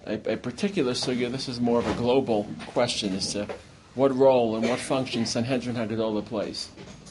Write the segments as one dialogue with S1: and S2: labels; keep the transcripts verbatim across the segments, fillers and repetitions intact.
S1: a, a particular sugya. This is more of a global question as to what role and what function Sanhedrin HaGedolah plays.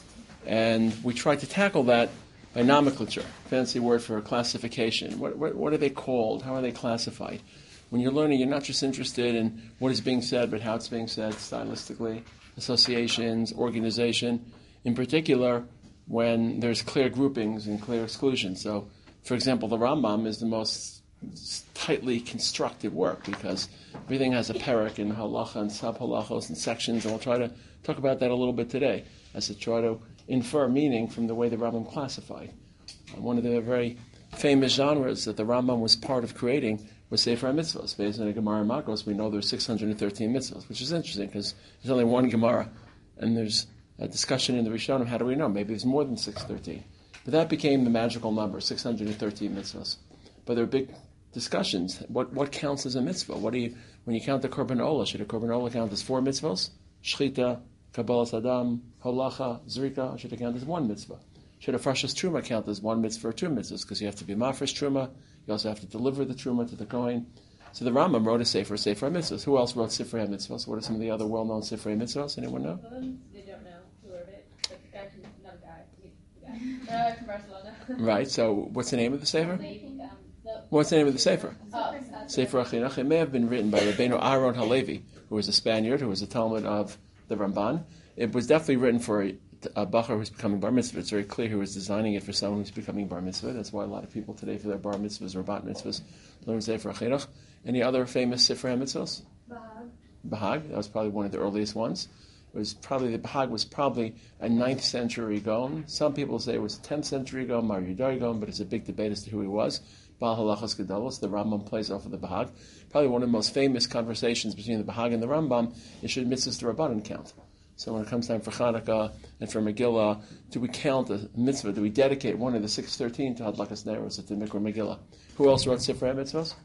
S1: And we tried to tackle that by nomenclature, fancy word for classification. What, what, what are they called? How are they classified? When you're learning, you're not just interested in what is being said, but how it's being said stylistically, associations, organization. In particular, when there's clear groupings and clear exclusions. So, for example, the Rambam is the most tightly constructed work because everything has a parak and halacha and sub-halachos and sections, and we'll try to talk about that a little bit today as to try to infer meaning from the way the Rambam classified. Uh, one of the very famous genres that the Rambam was part of creating was Sefer HaMitzvos. Based on the Gemara in Makos, we know there's six hundred thirteen mitzvos, which is interesting because there's only one Gemara, and there's a discussion in the Rishonim, how do we know? Maybe there's more than six hundred thirteen. But that became the magical number, six hundred thirteen mitzvos. But there are big discussions. What what counts as a mitzvah? What do you, when you count the Korban Olah, should a Korban Olah count as four mitzvos? Shchita, Kabbalas Adam, Holacha, Zrika, should it count as one mitzvah? Should a Frashas Truma count as one mitzvah or two mitzvahs? Because you have to be Mafresh Truma, you also have to deliver the Truma to the Kohen. So the Rambam wrote a Sefer, Sefer HaMitzvos. Who else wrote Sefer HaMitzvos? What are some of the other well-known Sefer HaMitzvos? Anyone know?
S2: They don't know who wrote it. But the guy, not a guy, the guy. Uh, from Barcelona.
S1: Right, so what's the name of the Sefer?
S2: Um, the,
S1: What's the name of the Sefer?
S2: oh, uh,
S1: Sefer Achinuch. It may have been written by Rabbeinu Aaron Halevi, who was a Spaniard, who was a Talmud of the Ramban. It was definitely written for a, a Bachar who's becoming Bar Mitzvah. It's very clear who was designing it for someone who's becoming Bar Mitzvah. That's why a lot of people today, for their Bar Mitzvahs or Bat Mitzvahs, learn Sefer Achinuch. Any other famous Sefer HaMitzvos?
S2: Bahag.
S1: Bahag. That was probably one of the earliest ones. It was probably, the Bahag was probably a ninth century Gaon. Some people say it was a tenth century Gaon, Mar Yudari Gaon, but it's a big debate as to who he was. Baal Halachas Gedolos, the Rambam plays off of the Bahag. Probably one of the most famous conversations between the Bahag and the Rambam is should mitzvahs to Rabbanan count. So when it comes time for Chanukah and for Megillah, do we count a mitzvah? Do we dedicate one of the six thirteen to Hadlakas Neros at the Mikra Megillah? Who else wrote Sefer HaMitzvos?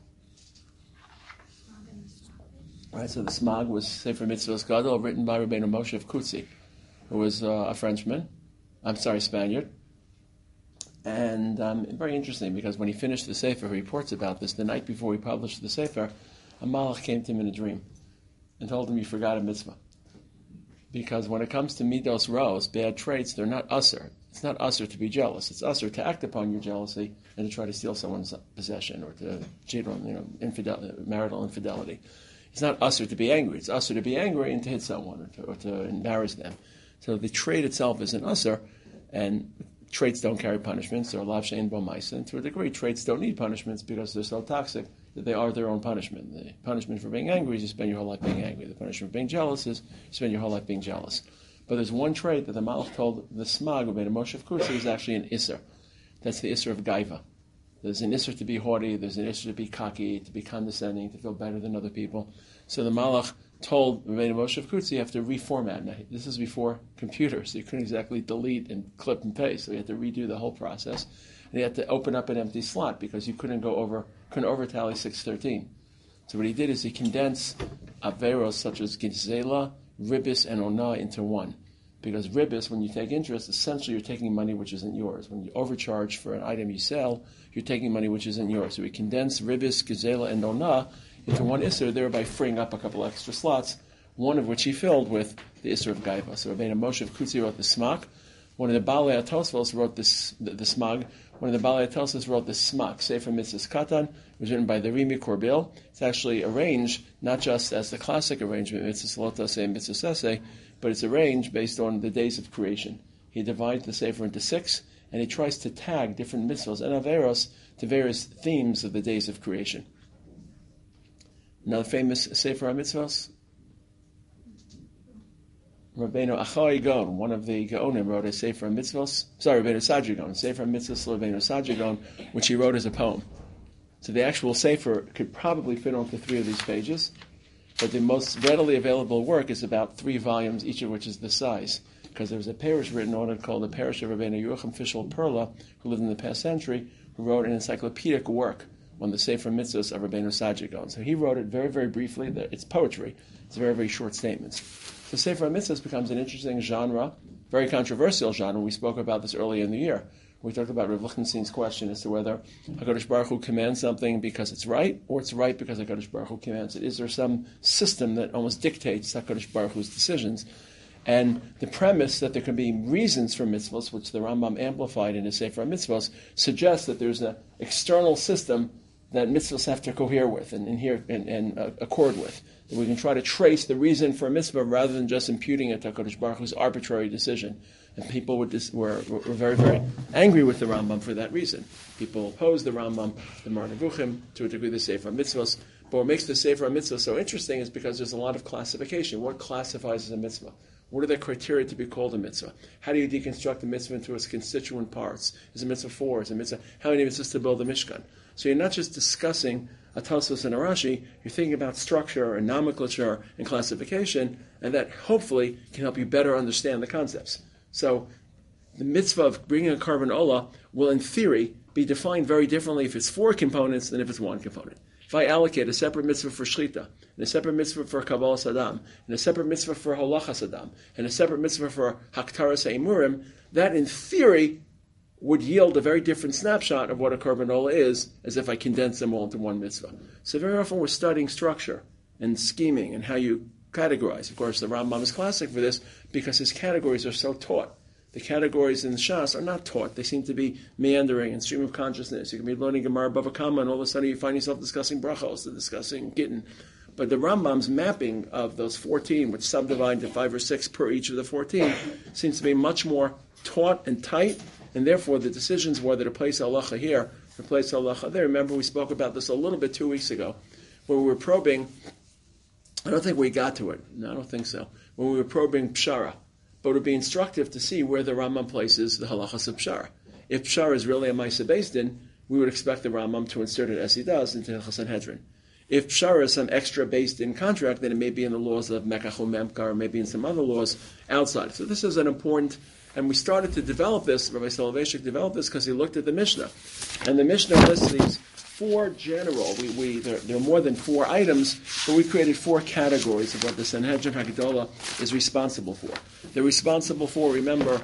S1: Right, so the Smag was Sefer Mitzvos Gadol, written by Rabbeinu Moshe of Kutzi, who was uh, a Frenchman. I'm sorry, Spaniard. And um, very interesting, because when he finished the Sefer, he reports about this, the night before he published the Sefer, a Malach came to him in a dream and told him he forgot a mitzvah. Because when it comes to Midos Ros, bad traits, they're not usher. It's not usher to be jealous. It's usher to act upon your jealousy and to try to steal someone's possession or to cheat on, you know, infidel- marital infidelity. It's not usher to be angry. It's usher to be angry and to hit someone or to, or to embarrass them. So the trait itself is an usher, and traits don't carry punishments. They're lav she'ein bo ma'aseh. And to a degree, traits don't need punishments because they're so toxic that they are their own punishment. The punishment for being angry is you spend your whole life being angry. The punishment for being jealous is you spend your whole life being jealous. But there's one trait that the Malach told the Smag, who made a Moshe of Kutzi, is actually an Isser. That's the Isser of Gaiva. There's an Isser to be haughty, there's an Isser to be cocky, to be condescending, to feel better than other people. So the Malach told Rabbeinu Moshe of Kutzi, you have to reformat. Now, this is before computers, so you couldn't exactly delete and clip and paste, so you had to redo the whole process. And you had to open up an empty slot because you couldn't go over, couldn't over tally six thirteen. So what he did is he condensed averos such as gizela, ribis, and onah into one. Because ribis, when you take interest, essentially you're taking money which isn't yours. When you overcharge for an item you sell, you're taking money which isn't yours. So we condensed ribis, gizela, and onah into one isser, thereby freeing up a couple extra slots, one of which he filled with the isser of gaiva. So Rabbeinu Moshe of Kutzi wrote the smak. One of the Balei Atosvos wrote this, the, the smag. One of the Balei Atosvos wrote the smak. Sefer Mitzvos Katan. It was written by the Rimi Korbil. It's actually arranged not just as the classic arrangement, Mitzvos Lotase and Mitzvos Ese, but it's arranged based on the days of creation. He divides the Sefer into six, and he tries to tag different mitzvos and averos to various themes of the days of creation. Another famous Sefer HaMitzvos, Rabbeinu Achai Gon, one of the Gaonim, wrote a Sefer HaMitzvos, sorry, Rabbeinu Sadri Gon, Sefer HaMitzvos, Rabbeinu Sadri Gon, which he wrote as a poem. So the actual Sefer could probably fit onto three of these pages, but the most readily available work is about three volumes, each of which is this size, because there was a parish written on it called the Parish of Rabbeinu Yerucham Fishel Perla, who lived in the past century, who wrote an encyclopedic work on the Sefer Mitzvos of Rabbeinu Sadri Gon. So he wrote it very, very briefly. It's poetry. It's very, very short statements. So Sefer Mitzvos becomes an interesting genre, very controversial genre. We spoke about this earlier in the year. We talked about Rav Lichtenstein's question as to whether HaKadosh Baruch Hu commands something because it's right, or it's right because HaKadosh Baruch Hu commands it. Is there some system that almost dictates HaKadosh Baruch Hu's decisions? And the premise that there can be reasons for mitzvahs, which the Rambam amplified in his Sefer HaMitzvos, suggests that there's an external system that mitzvahs have to cohere with and, and, here, and, and uh, accord with. That we can try to trace the reason for a mitzvah rather than just imputing it to HaKadosh Baruch Hu's arbitrary decision. And people would dis- were, were very, very angry with the Rambam for that reason. People opposed the Rambam, the Mar Nevuchim, to a degree the Sefer HaMitzvos. But what makes the Sefer HaMitzvah so interesting is because there's a lot of classification. What classifies as a mitzvah? What are the criteria to be called a mitzvah? How do you deconstruct a mitzvah into its constituent parts? Is a mitzvah four? Is a mitzvah? How many mitzvahs to build a Mishkan? So you're not just discussing a Tosfos and a Rashi, you're thinking about structure and nomenclature and classification, and that hopefully can help you better understand the concepts. So the mitzvah of bringing a carbon olah will, in theory, be defined very differently if it's four components than if it's one component. If I allocate a separate mitzvah for shchita, and a separate mitzvah for kabbalah sadam, and a separate mitzvah for holacha sadam, and a separate mitzvah for haktaras haimurim, that in theory would yield a very different snapshot of what a carbon olah is, as if I condense them all into one mitzvah. So very often we're studying structure and scheming and how you categorize. Of course, the Rambam is classic for this because his categories are so taught. The categories in the Shas are not taught. They seem to be meandering and stream of consciousness. You can be learning Gemara Bava Kama, and all of a sudden you find yourself discussing brachos, and discussing Gittin. But the Rambam's mapping of those fourteen, which subdivide to five or six per each of the fourteen, seems to be much more taught and tight, and therefore the decisions whether to place halacha here or place halacha there. Remember, we spoke about this a little bit two weeks ago, where we were probing. I don't think we got to it. No, I don't think so. When we were probing Pshara. But it would be instructive to see where the Rambam places the halachas of Pshara. If Pshara is really a Maisa Beis Din, we would expect the Rambam to insert it, as he does, into Hilchos Sanhedrin. If Pshara is some extra Beis Din contract, then it may be in the laws of Mekach Memkar, or maybe in some other laws outside. So this is an important, and we started to develop this, Rabbi Soloveitchik developed this because he looked at the Mishnah. And the Mishnah lists these four general, we, we there, there are more than four items, but we created four categories of what the Sanhedrin HaGedolah is responsible for. They're responsible for, remember,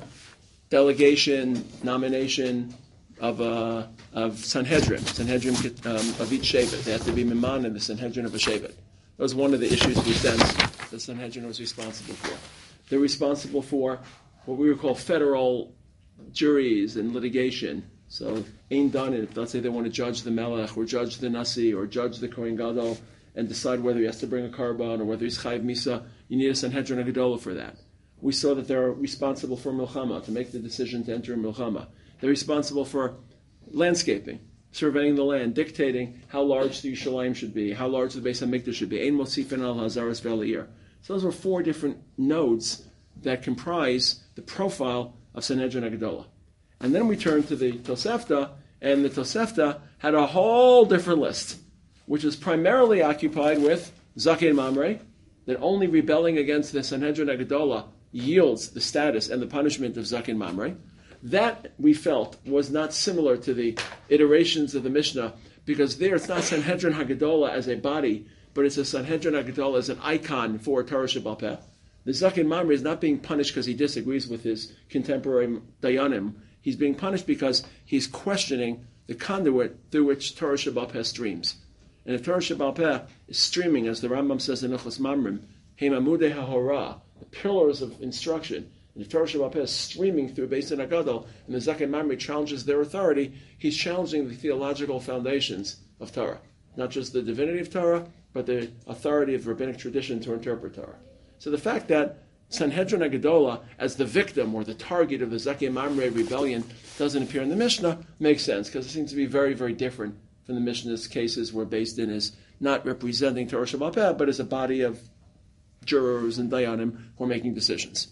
S1: delegation, nomination of uh, of Sanhedrin, Sanhedrin um, of each Shevet. They have to be Miman in the Sanhedrin of a Shevet. That was one of the issues we sensed the Sanhedrin was responsible for. They're responsible for what we would call federal juries and litigation. So, ain't done it. Let's say they want to judge the Melech, or judge the Nasi, or judge the Kohen Gadol, and decide whether he has to bring a carbon, or whether he's Chayiv Misa. You need a Sanhedrin HaGedolah for that. We saw that they're responsible for Milchama, to make the decision to enter Milchama. They're responsible for landscaping, surveying the land, dictating how large the Yerushalayim should be, how large the Beis HaMikdash should be. Ein Mosifin al Hazaras Ve'al. So those were four different nodes that comprise the profile of Sanhedrin HaGedolah. And then we turned to the Tosefta, and the Tosefta had a whole different list, which was primarily occupied with Zakei Mamre, that only rebelling against the Sanhedrin HaGedolah yields the status and the punishment of Zakei Mamre. That, we felt, was not similar to the iterations of the Mishnah, because there it's not Sanhedrin HaGedolah as a body, but it's a Sanhedrin HaGedolah as an icon for Torah Sheba'al Peh. The Zakei Mamre is not being punished because he disagrees with his contemporary Dayanim. He's being punished because he's questioning the conduit through which Torah Sheba'al Peh streams. And if Torah Sheba'al Peh is streaming, as the Rambam says in Hilchos Mamrim, Heim Amudei HaHorah, the pillars of instruction, and if Torah Sheba'al Peh is streaming through Beis Din HaGadol, and the Zakei Mamre challenges their authority, he's challenging the theological foundations of Torah. Not just the divinity of Torah, but the authority of rabbinic tradition to interpret Torah. So the fact that Sanhedrin HaGedolah as the victim or the target of the Zakei Mamre rebellion doesn't appear in the Mishnah makes sense, because it seems to be very, very different from the Mishnah's cases where Beis Din is not representing Torah Sheba'al Peh, but as a body of jurors and dayanim who are making decisions.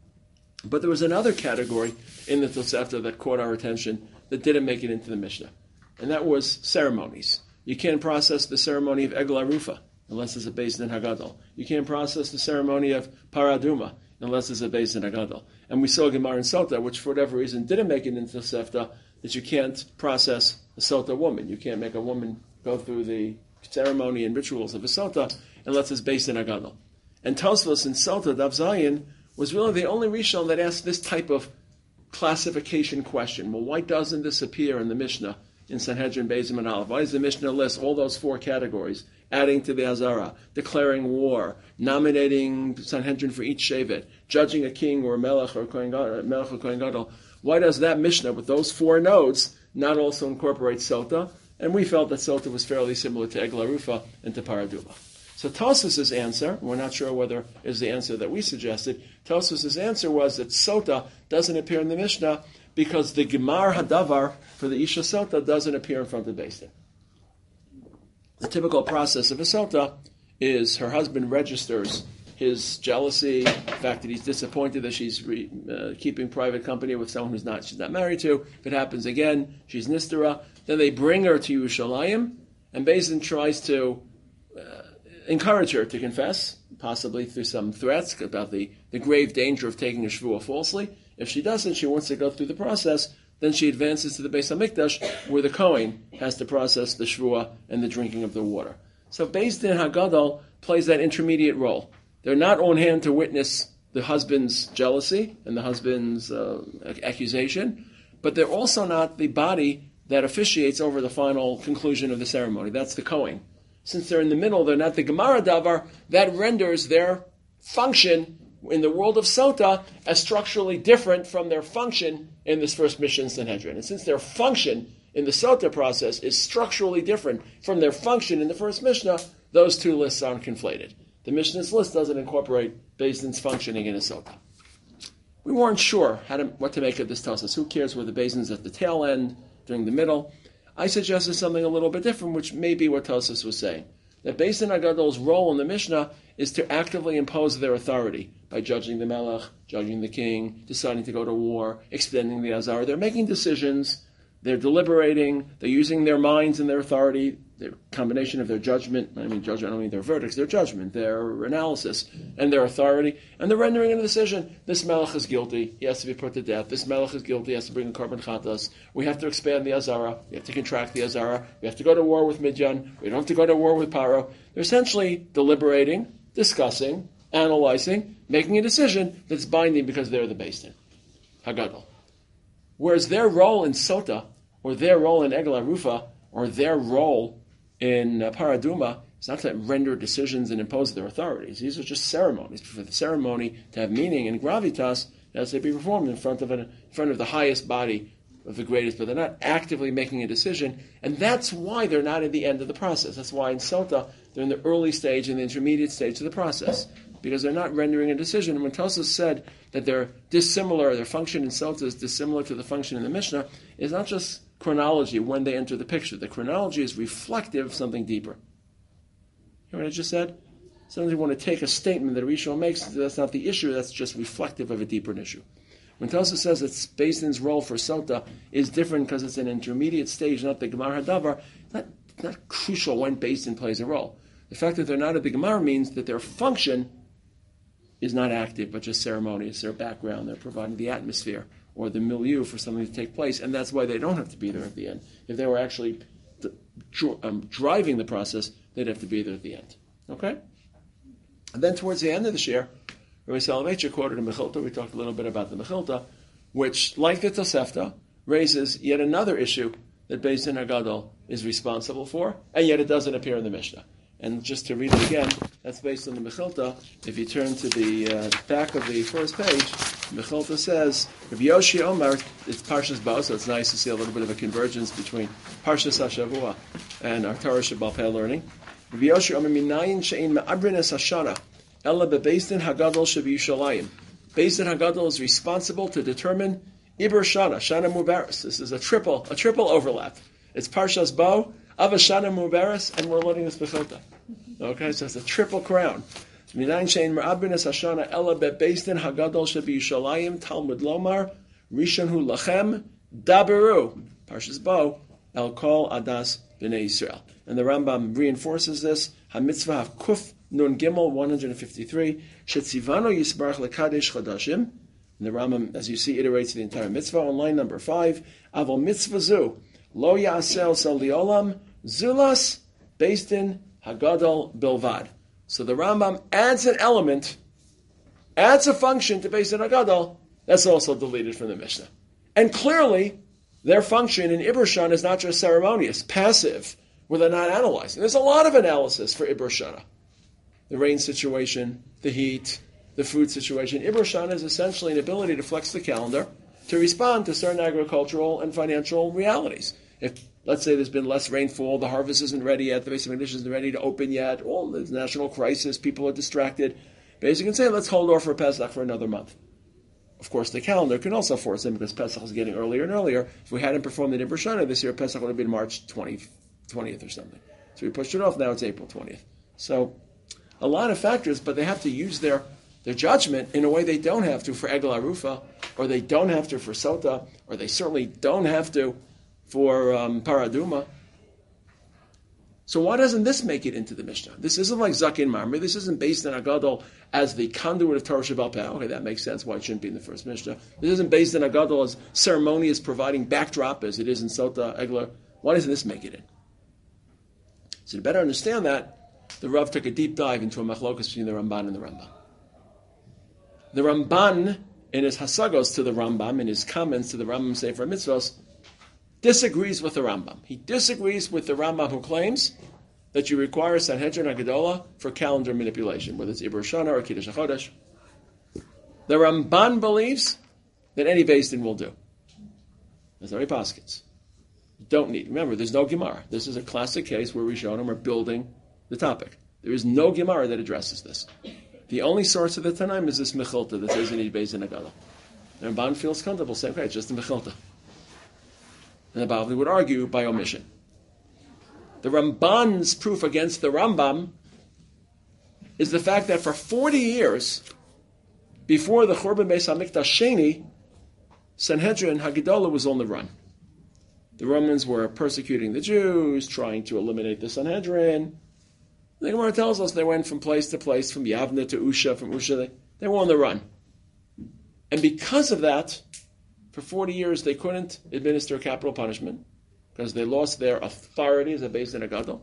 S1: But there was another category in the Tosefta that caught our attention that didn't make it into the Mishnah, and that was ceremonies. You can't process the ceremony of Egel Arufa unless it's a Beis Din HaGadol. You can't process the ceremony of Paraduma unless it's a Beis Din HaGadol. And we saw Gemara in Sota, which for whatever reason didn't make it into the Sefta, that you can't process a Sota woman. You can't make a woman go through the ceremony and rituals of a Sota unless it's Beis Din HaGadol. And Tosfos in Sota, Daf Zayin, was really the only Rishon that asked this type of classification question. Well, why doesn't this appear in the Mishnah in Sanhedrin, Beis and Aleph? Why does the Mishnah list all those four categories, adding to the Hazara, declaring war, nominating Sanhedrin for each Shevet, judging a king or a Melech or a Kohen Gadol, Melech or Kohen Gadol? Why does that Mishnah with those four nodes not also incorporate Sota? And we felt that Sota was fairly similar to Egla Rufa and to Paraduma. So Tosfos' answer, we're not sure whether it's the answer that we suggested, Tosfos' answer was that Sota doesn't appear in the Mishnah because the Gemar Hadavar for the Isha Sota doesn't appear in front of Beis Din. The typical process of a Sota is her husband registers his jealousy, the fact that he's disappointed that she's re, uh, keeping private company with someone who's not she's not married to. If it happens again, she's Nistera. Then they bring her to Yerushalayim, and Beis Din tries to uh, encourage her to confess, possibly through some threats about the, the grave danger of taking a shvuah falsely. If she doesn't, she wants to go through the process, then she advances to the Beis HaMikdash, where the Kohen has to process the shvuah and the drinking of the water. So Beis Din HaGadol plays that intermediate role. They're not on hand to witness the husband's jealousy and the husband's uh, accusation, but they're also not the body that officiates over the final conclusion of the ceremony. That's the Kohen. Since they're in the middle, they're not the Gemara Davar, that renders their function in the world of Sota as structurally different from their function in this first Mishnah Sanhedrin. And since their function in the Sota process is structurally different from their function in the first Mishnah, those two lists aren't conflated. The Mishnah's list doesn't incorporate Beis Din's functioning in a Sota. We weren't sure how to, what to make of this Tosfos. Who cares whether Beis Din's at the tail end, during the middle? I suggested something a little bit different, which may be what Tosfos was saying. That Beis Din HaGadol's role in the Mishnah is to actively impose their authority by judging the Melech, judging the king, deciding to go to war, extending the Azar. They're making decisions, they're deliberating, they're using their minds and their authority, their combination of their judgment, I mean judgment, I don't mean their verdicts, their judgment, their analysis, and their authority, and they're rendering a decision. This Melech is guilty, he has to be put to death. This Melech is guilty, he has to bring a korban chatas. We have to expand the Azara, we have to contract the Azara, we have to go to war with Midian, we don't have to go to war with Paro. They're essentially deliberating, discussing, analyzing, making a decision that's binding because they're the Beis Din HaGadol. Whereas their role in Sota, or their role in Egla Rufa, or their role in uh, Paraduma, is not to render decisions and impose their authorities. These are just ceremonies. For the ceremony to have meaning and gravitas, it has to be performed in front of an, in front of the highest body of the greatest, but they're not actively making a decision, and that's why they're not at the end of the process. That's why in Sota, they're in the early stage and the intermediate stage of the process, because they're not rendering a decision. And when Tosfos said that they're dissimilar, their function in Sota is dissimilar to the function in the Mishnah, it's not just chronology when they enter the picture. The chronology is reflective of something deeper. You know what I just said? Sometimes you want to take a statement that Rishon makes, that's not the issue, that's just reflective of a deeper issue. When Tosfos says that Beis Din's role for Sota is different because it's an intermediate stage, not the Gemar Hadavar, it's not, it's not crucial when Beis Din plays a role. The fact that they're not at the Gemar means that their function is not active, but just ceremonious. Their background, they're providing the atmosphere or the milieu for something to take place, and that's why they don't have to be there at the end. If they were actually um, driving the process, they'd have to be there at the end. Okay? And then towards the end of the share, Rabbi Soloveitcher quoted a Mechilta. We talked a little bit about the Mechilta, which, like the Tosefta, raises yet another issue that Beis Din HaGadol is responsible for, and yet it doesn't appear in the Mishnah. And just to read it again, that's based on the Mechilta. If you turn to the uh, back of the first page, Mechilta says, Rabbi Yoshi Omar, it's Parshas Bo, so it's nice to see a little bit of a convergence between Parshas HaShavua and our Torah Shabbat Peh learning. Rabbi Yoshi Omar, Minayin she'ein me'abrines hashana, ela beBeis Din HaGadol she'b'Yushalayim. Beis Din HaGadol is responsible to determine Iber Shana, Shana Mubaris. This is a triple, a triple overlap. It's Parshas Bo, Ava Shana Mubaris, and we're learning this Mechilta. Okay, so it's a triple crown. Minayin she'ein me'abrines hashana, ela beBeis Din HaGadol she'b'Yushalayim, Talmud Lomar, Rishon hu lachem, daberu, Parshas Bo, el kol adas b'nei Yisrael. And the Rambam reinforces this, HaMitzvah Kuf Nun Gimel one fifty-three, Shetzivano Yisbarach Lekadesh Chodashim. And the Rambam, as you see, iterates the entire mitzvah on line number five. Avol mitzvah zu, lo ya'asel sel liolam, zulas, Beis Din Hagadol bilvad. So the Rambam adds an element, adds a function to Beis Din Hagadol, that's also deleted from the Mishnah. And clearly, their function in Iber Shana is not just ceremonious, passive, where they're not analyzing. There's a lot of analysis for Iber Shana. The rain situation, the heat, the food situation. Iber Shana is essentially an ability to flex the calendar to respond to certain agricultural and financial realities. If, let's say, there's been less rainfall, the harvest isn't ready yet, the basic conditions isn't ready to open yet, or there's national crisis, people are distracted, basically can say, let's hold off for Pesach for another month. Of course, the calendar can also force them, because Pesach is getting earlier and earlier. If we hadn't performed the Iber Shana this year, Pesach would have been March twentieth, twentieth or something. So we pushed it off, now it's April twentieth. So, a lot of factors, but they have to use their, their judgment in a way they don't have to for Egel Arufa, or they don't have to for Sota, or they certainly don't have to for um, Paraduma. So why doesn't this make it into the Mishnah? This isn't like Zakin Mamre. This isn't based on Agadol as the conduit of Torah Shebal Peh. Okay, that makes sense why it shouldn't be in the first Mishnah. This isn't based on Agadol as ceremonious, providing backdrop as it is in Sota, Egler. Why doesn't this make it in? So to better understand that, the Rav took a deep dive into a machlokas between the Ramban and the Rambam. The Ramban, in his hasagos to the Rambam, in his comments to the Rambam Sefer Mitzvos, disagrees with the Rambam. He disagrees with the Rambam who claims that you require Sanhedrin HaGedolah for calendar manipulation, whether it's Iber Shana or Kiddush HaChodesh. The Ramban believes that any Beis Din will do. That's very Paskins. You don't need. Remember, there's no Gemara. This is a classic case where Rishonim are building the topic. There is no Gemara that addresses this. The only source of the Tanaim is this Mechilta that says you need Beis Din HaGedolah. The Ramban feels comfortable saying, okay, it's just a Mechilta. And the Bavli would argue by omission. The Ramban's proof against the Rambam is the fact that for forty years, before the Churban Beis HaMikdash Sheni, Sanhedrin HaGedolah was on the run. The Romans were persecuting the Jews, trying to eliminate the Sanhedrin. The Gemara tells us they went from place to place, from Yavne to Usha, from Usha, they, they were on the run. And because of that, for forty years, they couldn't administer capital punishment because they lost their authority as a Beis Din HaGadol.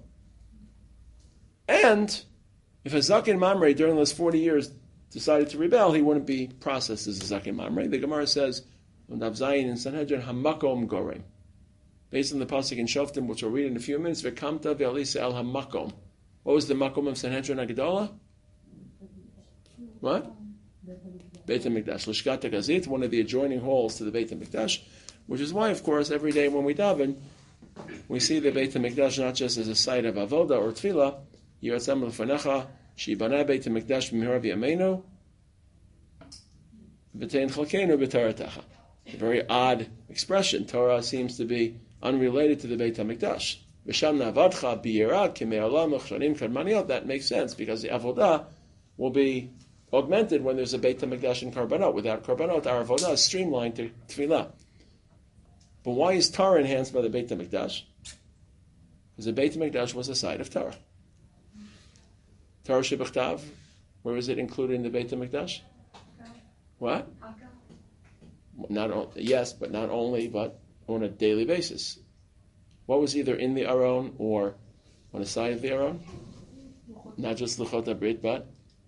S1: And if a Zakin Mamre during those forty years decided to rebel, he wouldn't be processed as a Zakin Mamre. The Gemara says, on Daf Zayin in Sanhedrin, Hamakom Gorem. Based on the pasuk in Shoftim, which we'll read in a few minutes, V'kamta ve'alisa el Hamakom. What was the Makom of Sanhedrin HaGedolah? What? Beit HaMikdash, Lishkat HaGazit, one of the adjoining halls to the Beit HaMikdash, which is why, of course, every day when we daven, we see the Beit HaMikdash not just as a site of avoda or tefillah, Yiratzam L'fanecha, Shibana Beit HaMikdash B'mihar B'yameinu, V'tein Chalkeinu B'taratecha. A very odd expression. Torah seems to be unrelated to the Beit HaMikdash. V'sham na'avadcha b'yirah k'me'olam uchshanim kadmaniot. That makes sense because the avodah will be augmented when there's a Beit HaMikdash and Karbanot. Without Karbanot, our avodah is streamlined to Tefillah. But why is Torah enhanced by the Beit HaMikdash? Because the Beit HaMikdash was a site of Torah. Torah Shebechtav, where is it included in the Beit HaMikdash? What? Not o- yes, but not only, but on a daily basis. What was either in the Aron or on the side of the Aron? Not just Luchot HaBrit, but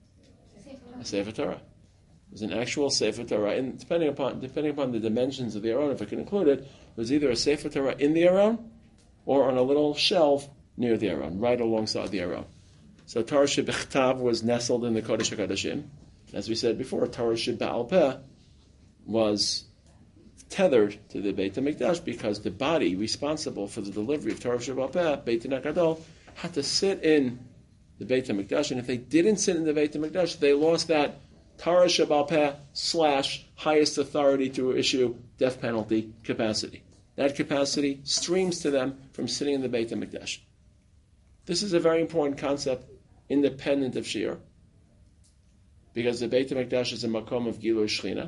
S1: a Sefer Torah. It was an actual Sefer Torah, and depending upon depending upon the dimensions of the Aron, if it can include it, it was either a Sefer Torah in the Aron or on a little shelf near the Aron, right alongside the Aron. So Torah Shebechtav was nestled in the Kodesh HaKodashim. As we said before, Torah Sheba'al Peh was tethered to the Beit HaMikdash because the body responsible for the delivery of Torah Sheba'al Peh, Beit Din HaGadol, had to sit in the Beit HaMikdash, and if they didn't sit in the Beit HaMikdash, they lost that Torah Sheba'al Peh slash highest authority to issue death penalty capacity. That capacity streams to them from sitting in the Beit HaMikdash. This is a very important concept, independent of Shir, because the Beit HaMikdash is a makom of Gilui Shechina.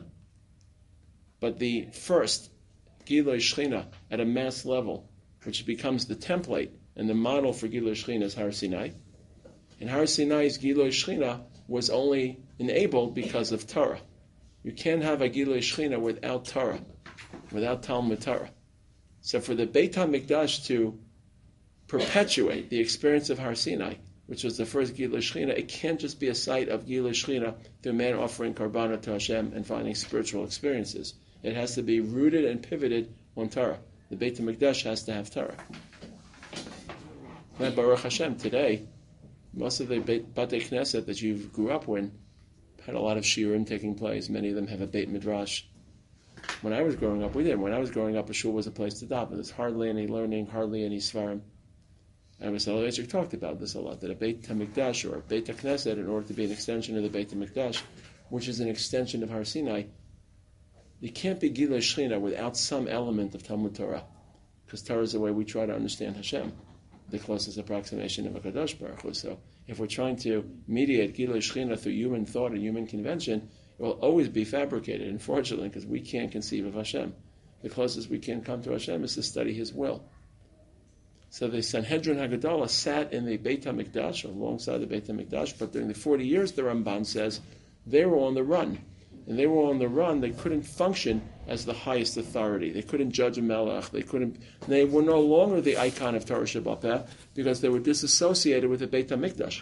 S1: But the first Gilui Shechina at a mass level, which becomes the template and the model for Gilui Shechina, is Har Sinai. And Har Sinai's Gilui Shechina was only enabled because of Torah. You can't have a Gilui Shechina without Torah, without Talmud Torah. So for the Beit HaMikdash to perpetuate the experience of Har Sinai, which was the first Gilui Shechina, it can't just be a site of Gilui Shechina through man offering Karbanah to Hashem and finding spiritual experiences. It has to be rooted and pivoted on Torah. The Beit HaMikdash has to have Torah. And Baruch Hashem, today, most of the Beit Knesset that you grew up in had a lot of shiurim taking place. Many of them have a Beit Midrash. When I was growing up, we didn't. When I was growing up, a shul was a place to daven. There's hardly any learning, hardly any svarim. And Rabbi Soloveitchik talked about this a lot, that a Beit HaMikdash or a Beit HaKnesset, in order to be an extension of the Beit HaMikdash, which is an extension of Har Sinai, you can't be Gilui Shechina without some element of Talmud Torah. Because Torah is the way we try to understand Hashem, the closest approximation of HaKadosh Baruch Hu. So if we're trying to mediate Gilui Shechina through human thought and human convention, it will always be fabricated, unfortunately, because we can't conceive of Hashem. The closest we can come to Hashem is to study His will. So the Sanhedrin Haggadah sat in the Beit HaMikdash, alongside the Beit HaMikdash, but during the forty years, the Ramban says, they were on the run. And they were on the run, they couldn't function as the highest authority. They couldn't judge a melech. They couldn't. They were no longer the icon of Torah Shabbat Peh because they were disassociated with the Beit HaMikdash.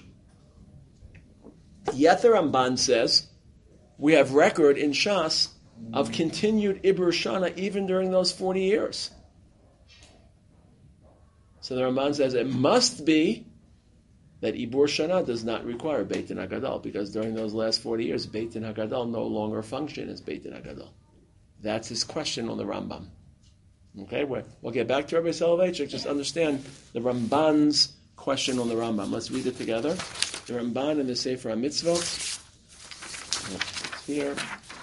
S1: Yet the Ramban says, we have record in Shas of continued Ibur Shana even during those forty years. So the Ramban says it must be that Ibur Shana does not require Beit Din HaGadol, because during those last forty years, Beit Din HaGadol no longer functioned as Beit Din HaGadol. That's his question on the Rambam. Okay, we'll, we'll get back to Rabbi Soloveitchik. Just understand the Ramban's question on the Rambam. Let's read it together. The Ramban in the Sefer HaMitzvot. It's here.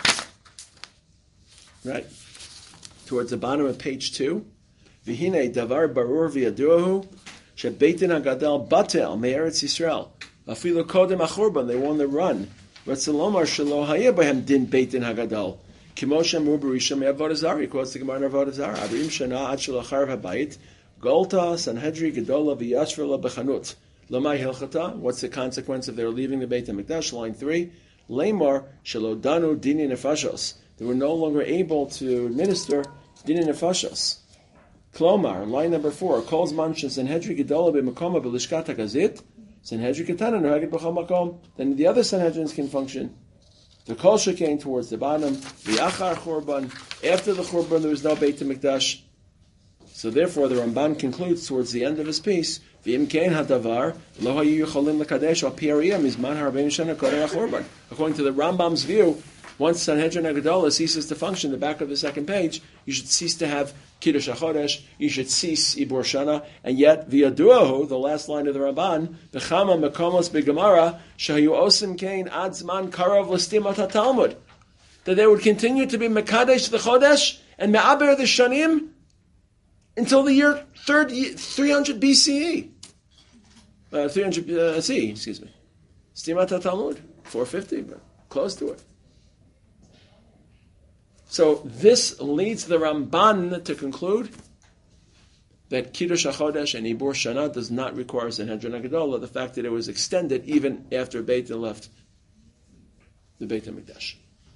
S1: Right. Towards the bottom of page two. V'hinei davar barur v'yaduahu shebeit din hagadol batel me'eretz Yisrael afilu kodem achurban, they won the run. Ratzalomar shelo hayeh b'hem din beit din hagadol kimo shemur b'rishon me'avodah zarah. He quotes the Gemara in Avodah Zarah. Avrim shana ad shelachar habayit golta sanhedri gedola v'yashvela b'chanut lamai hilchata. What's the consequence of their leaving the Beit HaMikdash? Line three. Lemar shelo danu dini nefashos. They were no longer able to administer dini nefashos. Klomar, line number four. Calls mancha Sanhedri gedola b'makoma b'lishkat hagazit. Sanhedri ketana nohagid b'chol makom. Then the other Sanhedrins can function. The kol shekain towards the bottom. The achar churban. After the churban, there was no Beit HaMikdash. So therefore, the Ramban concludes towards the end of his piece. V'im kein hadavar lo hayu yicholim lekadesh al piariyah mizman harbein shana kodei churban. According to the Rambam's view, once Sanhedrin Haggadah ceases to function, the back of the second page, you should cease to have Kiddush HaChodesh, you should cease Ibur Shana, and yet v'yaduahu, the last line of the Ramban, b'chama mekomos b'gemara, shahayu osim kein ad zman karav l'stimat ha-Talmud, that they would continue to be Mekadesh the Chodesh and Me'aber the Shanim until the year three hundred B C E. Uh, three hundred uh, C E, excuse me. Stimat ha-Talmud, four fifty, but close to it. So this leads the Ramban to conclude that Kiddush HaChodesh and Ibur Shana does not require Sanhedrin Haggadah, the fact that it was extended even after Beit Din left the Beit HaMikdash.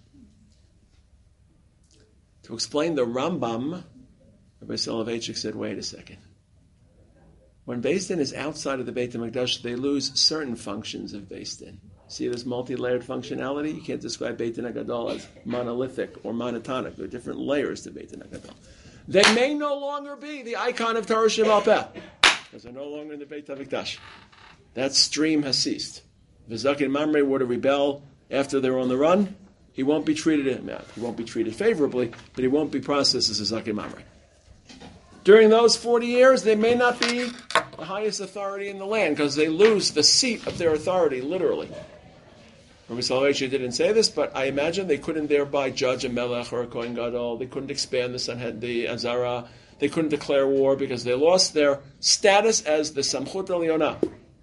S1: To explain the Rambam, Rabbi Soloveitchik said, wait a second. When Beis Din is outside of the Beit HaMikdash, they lose certain functions of Beis Din. See this multi-layered functionality? You can't describe Beit Din HaGadol as monolithic or monotonic. There are different layers to Beit Din HaGadol. They may no longer be the icon of Torah Shabbat Peh because they're no longer in the Beit HaMikdash. That stream has ceased. If Zakin Mamre were to rebel after they're on the run, he won't be treated he won't be treated favorably, but he won't be processed as a Zakin Mamre. During those forty years, they may not be the highest authority in the land because they lose the seat of their authority, literally. Rabbi Soloveitchik didn't say this, but I imagine they couldn't thereby judge a melech or a kohen gadol. They couldn't expand the Sanhed, the Azara. They couldn't declare war because they lost their status as the Samchut Elionah.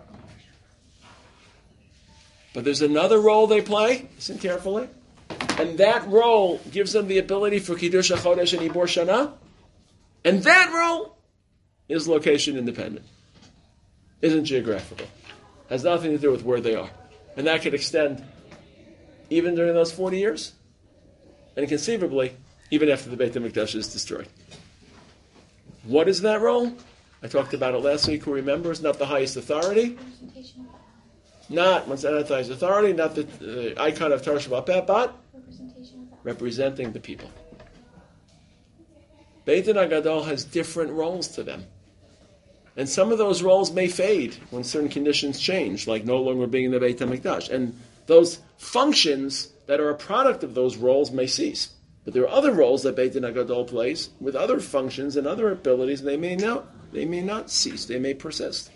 S1: But there's another role they play. Listen carefully, and that role gives them the ability for Kiddush HaChodesh and Ibur Shana, and that role is location independent, isn't geographical, has nothing to do with where they are. And that could extend even during those forty years, and conceivably, even after the Beit HaMikdash is destroyed. What is that role? I talked about it last week. Who remembers? Not the highest authority. Not what's that highest authority, not the uh, icon of Torah Shabbat Peh, but representing the people. Beit Din HaGadol has different roles to them. And some of those roles may fade when certain conditions change, like no longer being in the Beit HaMikdash. And those functions that are a product of those roles may cease. But there are other roles that Beit Din HaGadol plays with other functions and other abilities, and they may not, they may not cease, they may persist.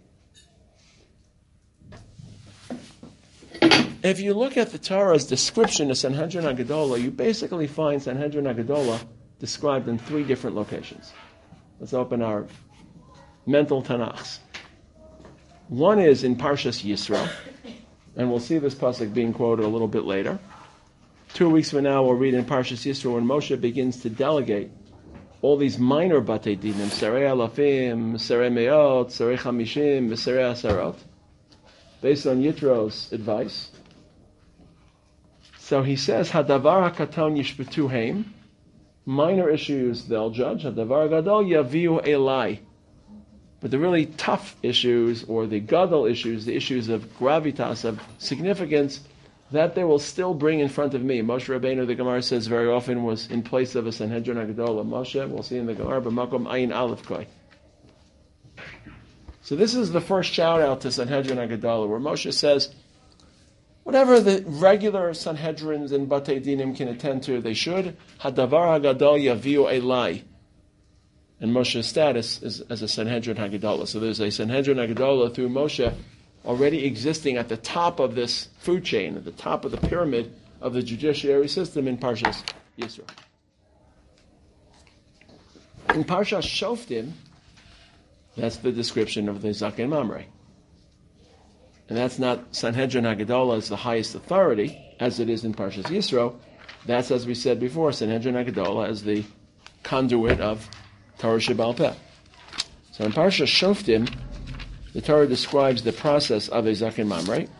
S1: If you look at the Torah's description of Sanhedrin HaGadolah, you basically find Sanhedrin HaGadolah described in three different locations. Let's open our mental Tanachs. One is in Parshas Yisro, and we'll see this pasuk being quoted a little bit later. Two weeks from now, we'll read in Parshas Yisro when Moshe begins to delegate all these minor Batei Dinim, Serei Alafim, Serei Meot, Serei Chamishim, Serei Asarot, based on Yitro's advice. So he says, Hadavar HaKaton Yishpetu Heim, minor issues they'll judge, Hadavar Gadol Yaviu Elai. But the really tough issues, or the gadol issues, the issues of gravitas, of significance, that they will still bring in front of me. Moshe Rabbeinu, the Gemara says very often, was in place of a Sanhedrin HaGadolah. Moshe, we'll see in the Gemara, b'makom ayin aleph koi. So this is the first shout out to Sanhedrin HaGadolah, where Moshe says, whatever the regular Sanhedrins and Batei Dinim can attend to, they should. Hadavar HaGadol yaviu elai. And Moshe's status is as a Sanhedrin HaGadolah. So there's a Sanhedrin HaGadolah through Moshe already existing at the top of this food chain, at the top of the pyramid of the judiciary system in Parshas Yisro. In Parshas Shoftim, that's the description of the Zaken Mamre. And that's not Sanhedrin HaGadolah as the highest authority, as it is in Parshas Yisro. That's, as we said before, Sanhedrin HaGadolah as the conduit of Torah Sheba'al Peh. So in Parshas Shoftim, the Torah describes the process of a Zaken Mamre.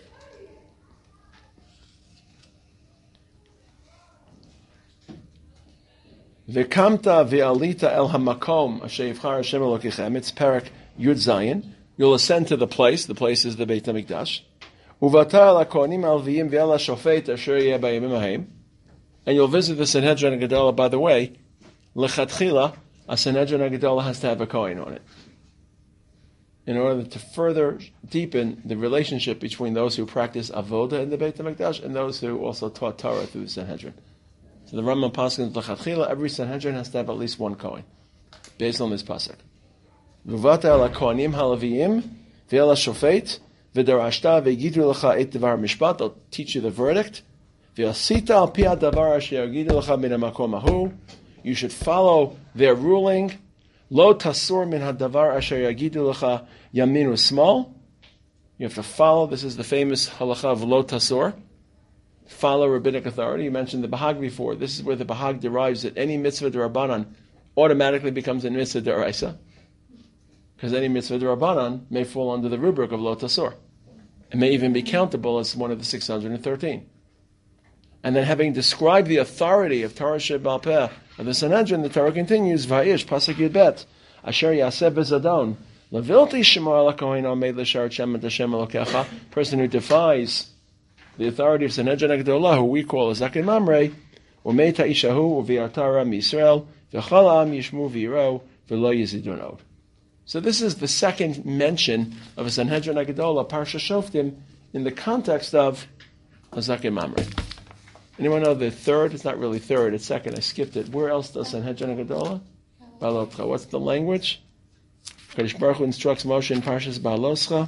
S1: V'kamta v'alita el hamakom asher yivchar Hashem Elokechem. It's Parak Yud Zayin. You'll ascend to the place. The place is the Beit HaMikdash. Uvatar lakonim alviyim v'el hashofet asher yeh b'yamim hahem. And you'll visit the Sanhedrin HaGadolah. By the way, lechatchila, a Sanhedrin HaGadolah has to have a Kohen on it, in order to further deepen the relationship between those who practice avoda in the Beit HaMikdash and those who also taught Torah through the Sanhedrin. So the Rambam Pasuk l'chatchila, every Sanhedrin has to have at least one Kohen, based on this pasuk. V'vata el haKohanim haLeviyim v'el haShofet v'darashta v'yidu lecha et devar mishpat. They'll teach you the verdict. V'asita al pi hadavar asher yagidu lecha min hamakom hahu. You should follow their ruling. Lo tasur min hadavar asher yagidu lecha yamin u'smal. You have to follow. This is the famous halacha of lo tasur. Follow rabbinic authority. You mentioned the Bahag before. This is where the Bahag derives that any mitzvah d'Rabbanan automatically becomes a mitzvah d'Oraisa, because any mitzvah d'Rabbanan may fall under the rubric of lo tasur. It may even be countable as one of the six hundred thirteen. And then, having described the authority of Torah Sheba'al Peh of the Sanhedrin, the Torah continues, Vayish, Pasuk Yud Bet, Asher Yaseh Bezadon, Levilti Shemar ala Kohen Omed L'Shar Shem et Hashem Elokecha, person who defies the authority of Sanhedrin HaGadolah, who we call a Zaken Mamre, Umeita Ishahu Uviartara Misrael, V'chol Am Yishmu V'yiro, V'lo Yizidun Od. So this is the second mention of a Sanhedrin HaGadolah, Parsha Shoftim, in the context of a Zaken Mamre. Anyone know the third? It's not really third, it's second. I skipped it. Where else does Sanhedrin HaGadolah? Balotcha. What's the language? Kadosh Baruch Hu instructs Moshe in Parshas Baloscha.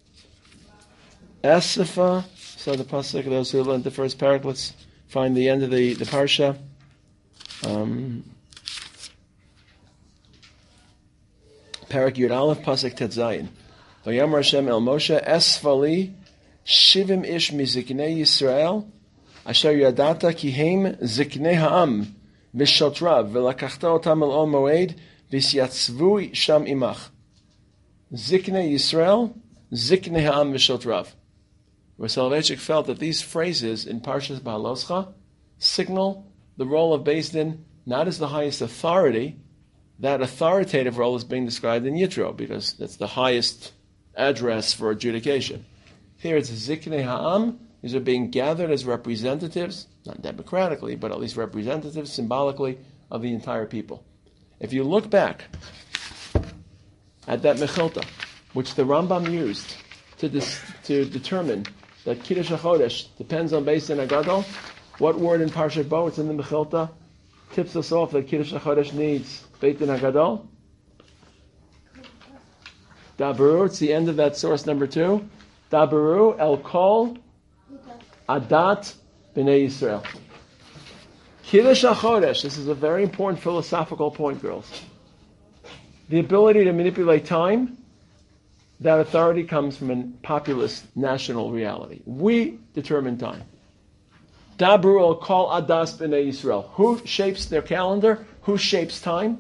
S1: Asifa. So the pasuk, those who learned the first parak, let's find the end of the, the parsha. Um, parak Yud Aleph, pasuk Tet Zayin. Vayamar Hashem el Moshe, Esfali, Shivim ish miziknei Yisrael, Asher yadata kihem ziknei ha'am, v'shotrav, v'lakachta otam el ol moed, v'syatzvu sham imach. Ziknei Yisrael, ziknei ha'am v'shotrav. Where Soloveitchik felt that these phrases in Parshas Baloscha signal the role of Beis Din not as the highest authority. That authoritative role is being described in Yitro, because that's the highest address for adjudication. Here it's Ziknei Ha'am. These are being gathered as representatives, not democratically, but at least representatives symbolically of the entire people. If you look back at that Mechilta, which the Rambam used to dis- to determine that Kiddush HaChodesh depends on Beis Din HaGadol, what word in Parshat Bo, it's in the Mechilta, tips us off that Kiddush HaChodesh needs Beis Din HaGadol? Dabaru, it's the end of that source number two. Dabaru El Kol Adat B'nai Yisrael. Kiddush HaChodesh, this is a very important philosophical point, girls. The ability to manipulate time, that authority comes from a populist national reality. We determine time. Dabru El Kol Adas B'nai Yisrael. Who shapes their calendar? Who shapes time?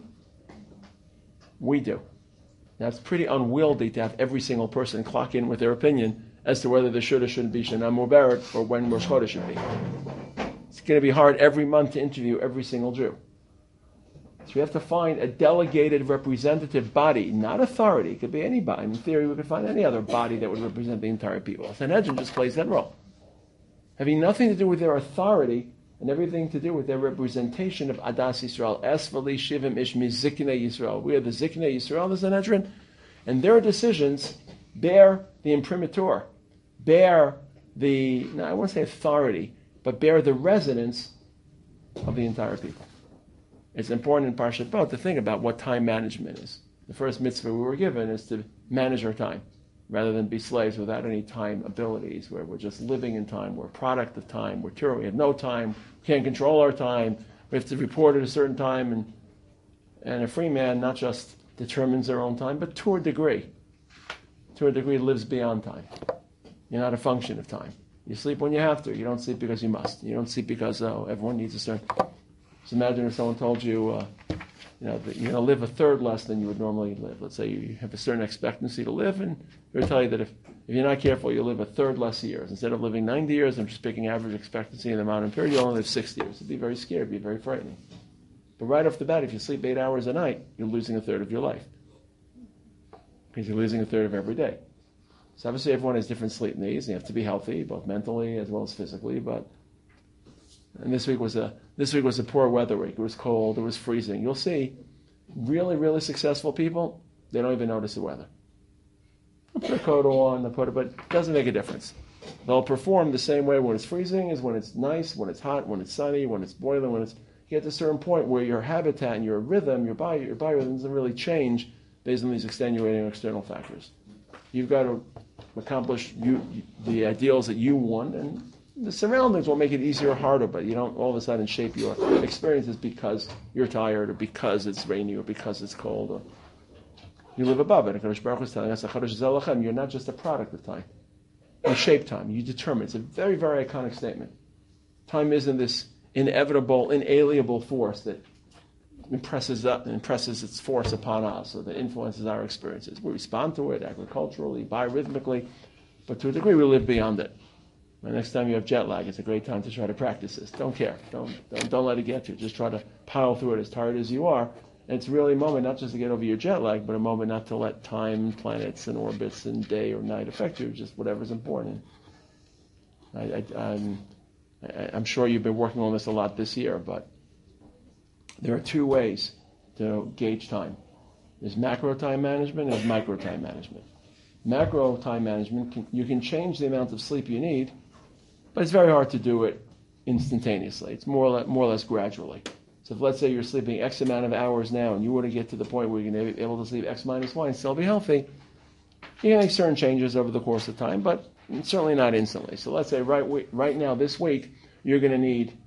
S1: We do. Now it's pretty unwieldy to have every single person clock in with their opinion as to whether there should or shouldn't be Shana Muberet or when Rosh Chodesh should be. It's going to be hard every month to interview every single Jew. So we have to find a delegated representative body, not authority. It could be anybody. In theory, we could find any other body that would represent the entire people. Sanhedrin just plays that role. Having nothing to do with their authority and everything to do with their representation of Adas Yisrael. Esvali Shivim Ishmi Ziknei Yisrael. We are the Ziknei Yisrael, the Sanhedrin. And their decisions bear the imprimatur, bear the, no, I won't say authority, but bear the resonance of the entire people. It's important in Parshat Bo to think about what time management is. The first mitzvah we were given is to manage our time, rather than be slaves without any time abilities, where we're just living in time, we're a product of time, we're tyranny, we have no time, we can't control our time, we have to report at a certain time, and and a free man not just determines their own time, but to a degree, to a degree lives beyond time. You're not a function of time. You sleep when you have to. You don't sleep because you must. You don't sleep because, oh, everyone needs a certain... So imagine if someone told you, uh, you know, that you're going to live a third less than you would normally live. Let's say you have a certain expectancy to live, and they'll tell you that if, if you're not careful, you'll live a third less years. Instead of living ninety years, I'm just picking average expectancy in the mountain period, you'll only live sixty years. It'd be very scary, it'd be very frightening. But right off the bat, if you sleep eight hours a night, you're losing a third of your life. Because you're losing a third of every day. So obviously everyone has different sleep needs, and you have to be healthy, both mentally as well as physically, but and this week was a this week was a poor weather week. It was cold, it was freezing. You'll see really, really successful people, they don't even notice the weather. They'll put a coat on, they'll put it, but it doesn't make a difference. They'll perform the same way when it's freezing as when it's nice, when it's hot, when it's sunny, when it's boiling, when it's you get to a certain point where your habitat and your rhythm, your body, your biorhythm doesn't really change based on these extenuating external factors. You've got to accomplish you, the ideals that you want, and the surroundings will make it easier or harder, but you don't all of a sudden shape your experiences because you're tired or because it's rainy or because it's cold. Or you live above it. HaKadosh Baruch Hu is telling us, you're not just a product of time. You shape time. You determine. It's a very, very iconic statement. Time isn't this inevitable, inalienable force that impresses up, impresses its force upon us or that influences our experiences. We respond to it agriculturally, biorhythmically, but to a degree we live beyond it. The next time you have jet lag, it's a great time to try to practice this. Don't care. Don't, don't, don't let it get to you. Just try to pile through it as tired as you are. And it's really a moment not just to get over your jet lag, but a moment not to let time, planets, and orbits, and day or night affect you. Just whatever's important. I, I, I'm, I, I'm sure you've been working on this a lot this year, but there are two ways to gauge time. There's macro time management and there's micro time management. Macro time management, can, you can change the amount of sleep you need, but it's very hard to do it instantaneously. It's more or less, more or less gradually. So if let's say you're sleeping X amount of hours now and you want to get to the point where you're going to be able to sleep X minus Y and still be healthy, you can make certain changes over the course of time, but certainly not instantly. So let's say right we, right now, this week, you're going to need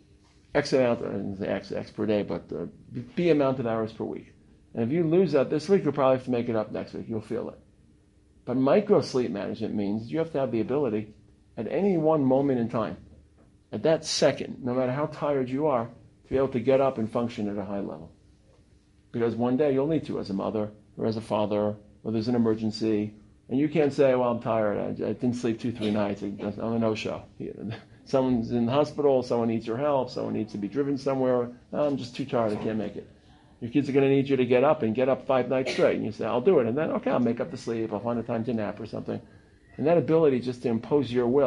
S1: X amount, I didn't say X, X per day, but uh, B amount of hours per week. And if you lose that this week, you'll probably have to make it up next week. You'll feel it. But micro sleep management means you have to have the ability at any one moment in time, at that second, no matter how tired you are, to be able to get up and function at a high level. Because one day you'll need to as a mother or as a father, or there's an emergency, and you can't say, well, I'm tired, I, I didn't sleep two, three nights, I'm on a no-show. Someone's in the hospital, someone needs your help, someone needs to be driven somewhere, oh, I'm just too tired, I can't make it. Your kids are going to need you to get up and get up five nights straight. And you say, I'll do it. And then, okay, I'll make up the sleep. I'll find a time to nap or something. And that ability just to impose your will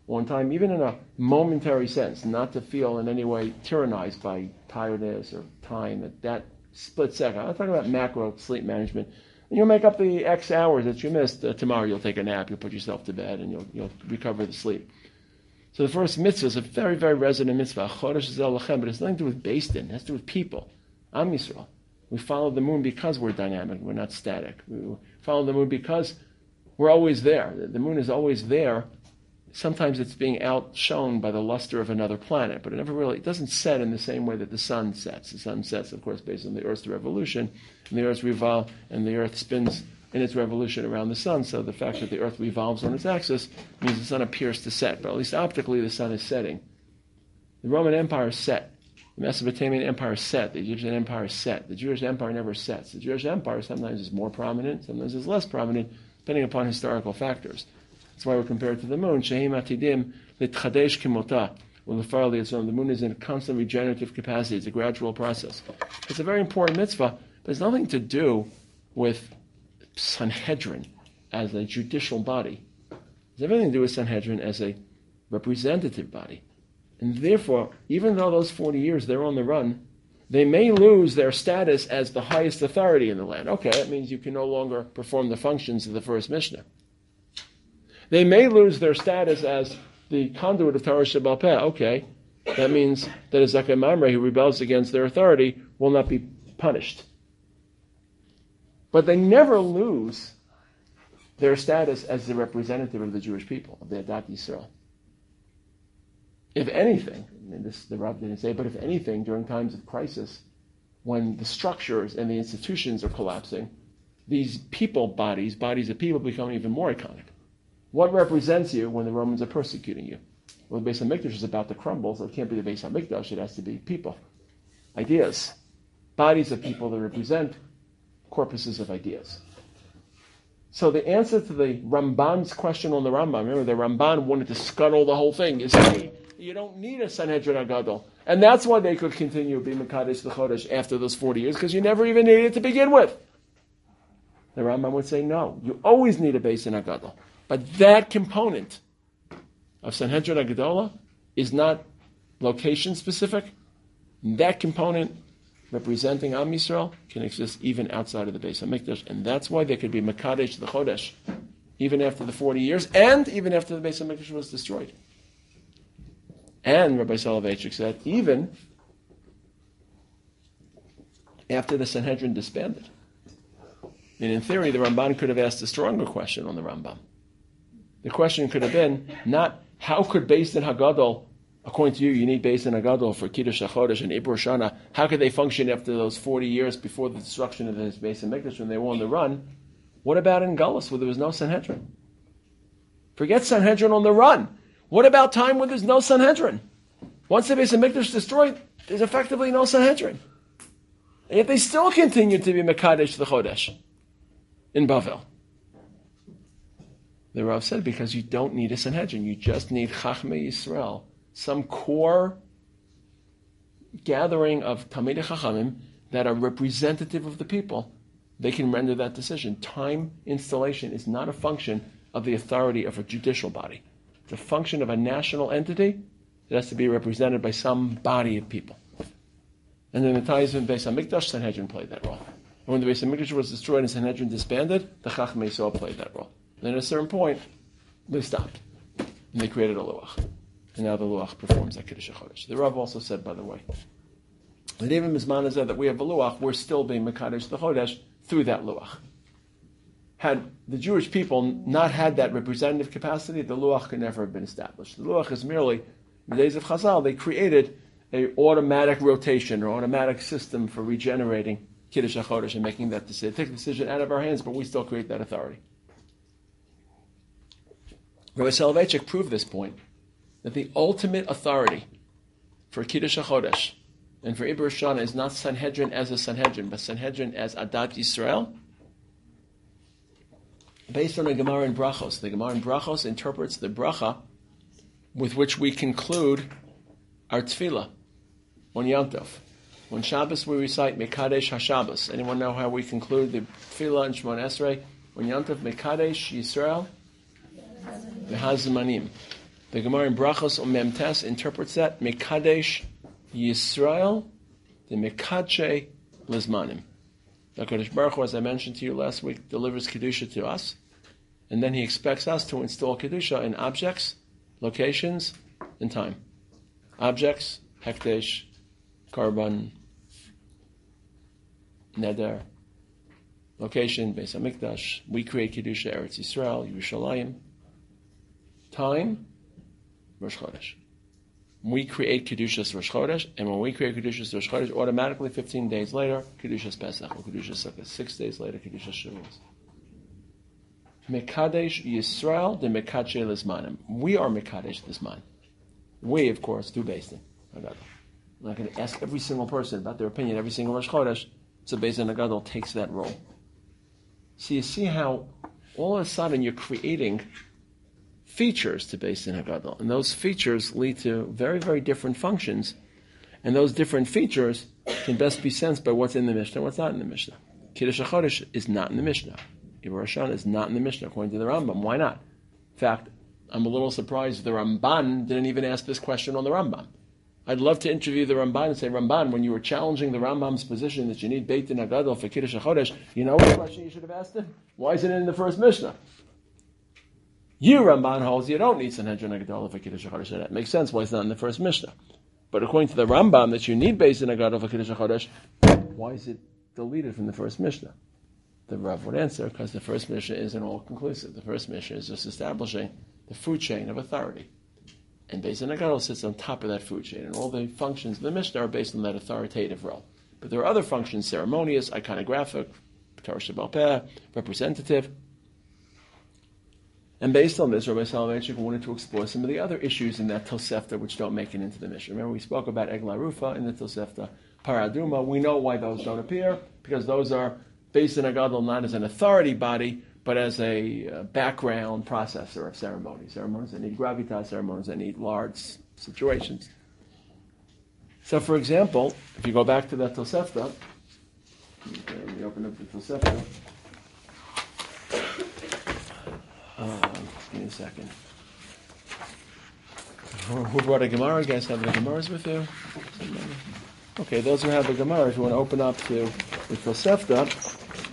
S1: one time, even in a momentary sense, not to feel in any way tyrannized by tiredness or time at that split second. I'm talking about macro sleep management. And you'll make up the X hours that you missed. Uh, tomorrow you'll take a nap, you'll put yourself to bed, and you'll, you'll recover the sleep. So the first mitzvah is a very, very resonant mitzvah. Chodesh Zel Lachem, but it's nothing to do with Beis Din. It has to do with people. Am Yisrael. We follow the moon because we're dynamic. We're not static. We follow the moon because we're always there. The moon is always there. Sometimes it's being outshone by the luster of another planet, but it never really, it doesn't set in the same way that the sun sets. The sun sets, of course, based on the Earth's revolution, and the Earth revolves, and the Earth spins in its revolution around the sun. So the fact that the Earth revolves on its axis means the sun appears to set, but at least optically the sun is setting. The Roman Empire set. The Mesopotamian Empire set. The Egyptian Empire set. The Jewish Empire never sets. The Jewish Empire sometimes is more prominent, sometimes is less prominent, depending upon historical factors. That's why we're compared to the moon. Shehem atidim litchadesh kimota. The moon is in a constant regenerative capacity. It's a gradual process. It's a very important mitzvah, but it's nothing to do with Sanhedrin as a judicial body. It's everything to do with Sanhedrin as a representative body. And therefore, even though those forty years they're on the run, they may lose their status as the highest authority in the land. Okay, that means you can no longer perform the functions of the first Mishnah. They may lose their status as the conduit of Torah Shebaal Peh. Okay, that means that a Zakei Mamre who rebels against their authority will not be punished. But they never lose their status as the representative of the Jewish people, of the Adat Yisrael. If anything, and this the Rav didn't say, but if anything, during times of crisis, when the structures and the institutions are collapsing, these people bodies, bodies of people become even more iconic. What represents you when the Romans are persecuting you? Well, the Beis HaMikdash is about to crumble, so it can't be the Beis HaMikdash, it has to be people. Ideas. Bodies of people that represent corpuses of ideas. So the answer to the Ramban's question on the Rambam, remember the Ramban wanted to scuttle the whole thing, is hey, you don't need a Sanhedrin Agadol. And that's why they could continue being Mekadesh the Chodesh after those forty years, because you never even needed it to begin with. The Rambam would say, no, you always need a Beis Din Agadol. But that component of Sanhedrin Agadola is not location specific. That component representing Am Yisrael can exist even outside of the Beis HaMikdash, and that's why there could be Mekadesh the Chodesh even after the forty years, and even after the Beis HaMikdash was destroyed. And Rabbi Soloveitchik said, even after the Sanhedrin disbanded. And in theory, the Ramban could have asked a stronger question on the Rambam. The question could have been, not how could Beis Din Hagadol, according to you, you need Beis Din Hagadol for Kiddush HaChodesh and Ibur Shana, how could they function after those forty years before the destruction of the Beis HaMikdash when they were on the run? What about in Gullus where there was no Sanhedrin? Forget Sanhedrin on the run. What about time when there's no Sanhedrin? Once the Beis HaMikdash is destroyed, there's effectively no Sanhedrin. And yet they still continue to be Mekadesh the Chodesh in Bavel. The Rav said, because you don't need a Sanhedrin. You just need Chachmei Yisrael, some core gathering of Talmidei Chachamim that are representative of the people. They can render that decision. Time installation is not a function of the authority of a judicial body. It's a function of a national entity that has to be represented by some body of people. And in the times of Beis HaMikdash, Sanhedrin played that role. And when the Beis HaMikdash was destroyed and Sanhedrin disbanded, the Chachmei Yisrael played that role. Then at a certain point, they stopped. And they created a Luach. And now the Luach performs that Kiddush HaChodesh. The Rav also said, by the way, that even Mizman said that we have a Luach, we're still being Mekadesh the Chodesh through that Luach. Had the Jewish people not had that representative capacity, the Luach could never have been established. The Luach is merely, in the days of Chazal, they created an automatic rotation or automatic system for regenerating Kiddush HaChodesh and making that decision. Take the decision out of our hands, but we still create that authority. Rabbi Soloveitchik proved this point, that the ultimate authority for Kiddush HaChodesh and for Ibur Shana is not Sanhedrin as a Sanhedrin, but Sanhedrin as Adat Yisrael, based on the Gemara in Brachos. The Gemara in Brachos interprets the bracha with which we conclude our tefillah on Yom Tov. On Shabbos we recite Mekadesh HaShabbos. Anyone know how we conclude the tefillah in Shemon Esrei? On Yom Tov, Mekadesh Yisrael V'Hazmanim. The Gemara in Brachos on Memtes interprets that Mekadesh Yisrael, the Mekadshe Lizmanim. The HaKadosh Baruch Hu, as I mentioned to you last week, delivers Kedusha to us, and then He expects us to install Kedusha in objects, locations, and time. Objects, Hekdesh, Karban, Neder. Location, Beis HaMikdash. We create Kedusha, Eretz Yisrael, Yerushalayim. Time, Rosh Chodesh. We create Kedushas Rosh Chodesh, and when we create Kedushas Rosh Chodesh, automatically fifteen days later, Kedushas Pesach, or Kedushas Sukkot. Six days later, Kedushas Shavuos. Mekadesh Yisrael, the Mekadshe Lizmanim. We are Mekadesh Lizman. We, of course, do Beis Din. I'm not going to ask every single person about their opinion every single Rosh Chodesh, so Beis Din HaGadol takes that role. So you see how all of a sudden you're creating features to Beis Din HaGadol, and those features lead to very, very different functions, and those different features can best be sensed by what's in the Mishnah and what's not in the Mishnah. Kiddush HaChodesh is not in the Mishnah. Ibar Hashan is not in the Mishnah, according to the Rambam. Why not? In fact, I'm a little surprised the Ramban didn't even ask this question on the Rambam. I'd love to interview the Ramban and say, Ramban, when you were challenging the Rambam's position that you need Beit Din HaGadol for Kiddush HaChodesh, you know what question you should have asked him? Why isn't it in the first Mishnah? You, Ramban, holds you don't need Sanhedrin HaGadol for Kiddush HaChodesh. That makes sense why it's not in the first Mishnah. But according to the Rambam, that you need Beit Din HaGadol for Kiddush HaChodesh, why is it deleted from the first Mishnah? The Rav would answer, because the first Mishnah isn't all conclusive. The first Mishnah is just establishing the food chain of authority. And Beit Din HaGadol sits on top of that food chain, and all the functions of the Mishnah are based on that authoritative role. But there are other functions, ceremonious, iconographic, Torah Sheba'al Peh, representative. And based on this, Rabbi Soloveitchik wanted to explore some of the other issues in that Tosefta which don't make it into the Mishnah. Remember, we spoke about Egla Rufa in the Tosefta, Paraduma. We know why those don't appear, because those are Beit Din HaGadol not as an authority body, but as a uh, background processor of ceremonies. Ceremonies that need gravitas, ceremonies that need large situations. So, for example, if you go back to that Tosefta, okay, we open up the Tosefta. Uh, give me a second. Who brought a Gemara? You guys have the Gemaras with you? Okay, those who have the Gemaras, who want to open up to the Tosefta.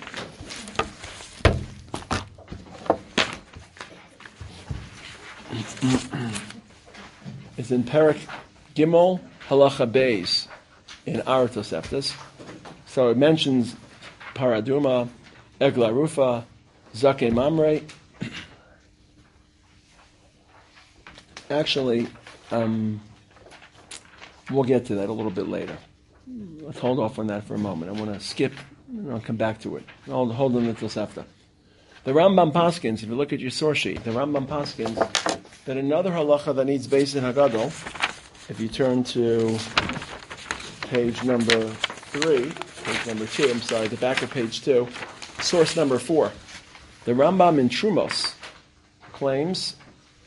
S1: It's in Perek Gimel Halacha Beis in our Toseftas. So it mentions Paraduma, Egla Rufa, Zakei Mamre. Actually, um, we'll get to that a little bit later. Let's hold off on that for a moment. I want to skip, and I'll come back to it. Hold, hold on until Tosefta. The Rambam Paskins, if you look at your source sheet, the Rambam Paskins, that another halacha that needs Beis Din HaGadol, if you turn to page number three, page number two, I'm sorry, the back of page two, source number four, the Rambam in Trumos claims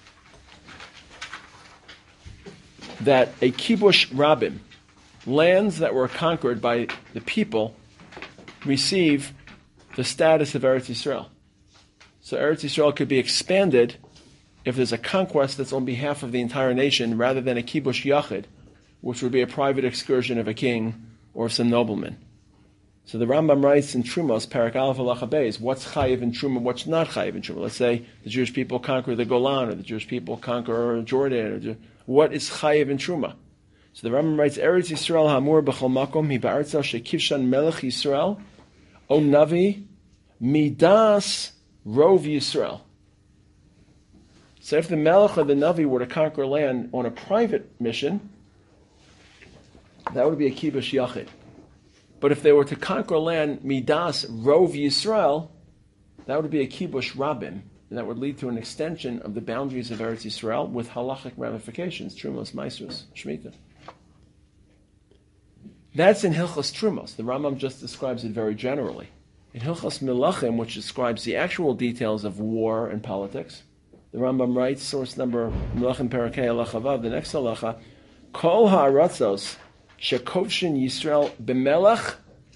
S1: that a kibush rabim, lands that were conquered by the people, receive the status of Eretz Yisrael. So Eretz Yisrael could be expanded if there's a conquest that's on behalf of the entire nation, rather than a kibush yachid, which would be a private excursion of a king or of some nobleman. So the Rambam writes in Trumos, Perek Aleph Halacha Beis, what's chayiv in Truma, what's not chayiv in Truma? Let's say the Jewish people conquer the Golan, or the Jewish people conquer Jordan. Or what is chayiv in Truma? So the Rambam writes, Eretz Yisrael hamur b'chol makom hi ba'artza shekivshan melech Yisrael o navi midas rov Yisrael. So if the melech or the navi were to conquer land on a private mission, that would be a kibush yachid. But if they were to conquer land midas rov Yisrael, that would be a kibush rabim, and that would lead to an extension of the boundaries of Eretz Yisrael with halachic ramifications, trumos, maestros, shemitah. That's in Hilchos Trumos. The Rambam just describes it very generally. In Hilchos Melachim, which describes the actual details of war and politics, the Rambam writes, source number Melachim Perakei Halacha Vav, the next halacha, Kol ha'aratzos shekovshin Yisrael b'melech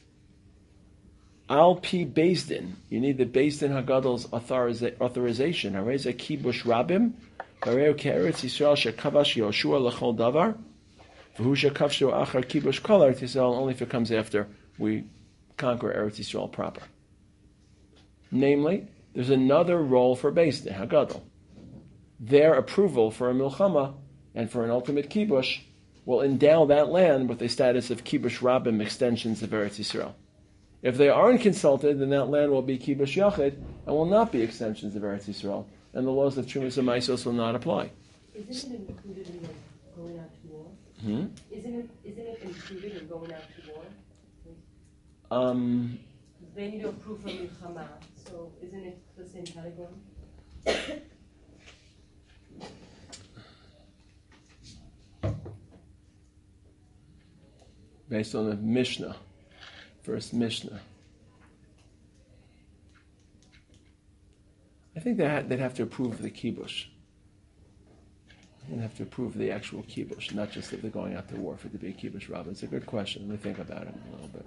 S1: al pi Beis Din. You need the Beis Din HaGadol's authoriza- authorization. Hareza kibush rabim Vareu ke'eretz Yisrael shekavash Yoshua l'chol davar, v'hu shekavshu achar kibush kol Eretz Yisrael, only if it comes after we conquer Eretz Yisrael proper. Namely, there's another role for Beis Din, Hagadol. Their approval for a milchama and for an ultimate kibush will endow that land with the status of kibush rabim, extensions of Eretz Yisrael. If they aren't consulted, then that land will be kibush yachid and will not be extensions of Eretz Yisrael, and the laws of Trumas and Maisos will not apply.
S3: Isn't it included in like going out to war?
S1: Hmm?
S3: Isn't it isn't it included in going out to war?
S1: Um,
S3: They need to approve from milchama, so isn't it the same category?
S1: based on the Mishnah, first Mishnah. I think they had, they'd have to approve the kibush. They'd have to approve the actual kibush, not just if they're going out to war for it to be a kibush rabbi. It's a good question. Let me think about it a little bit.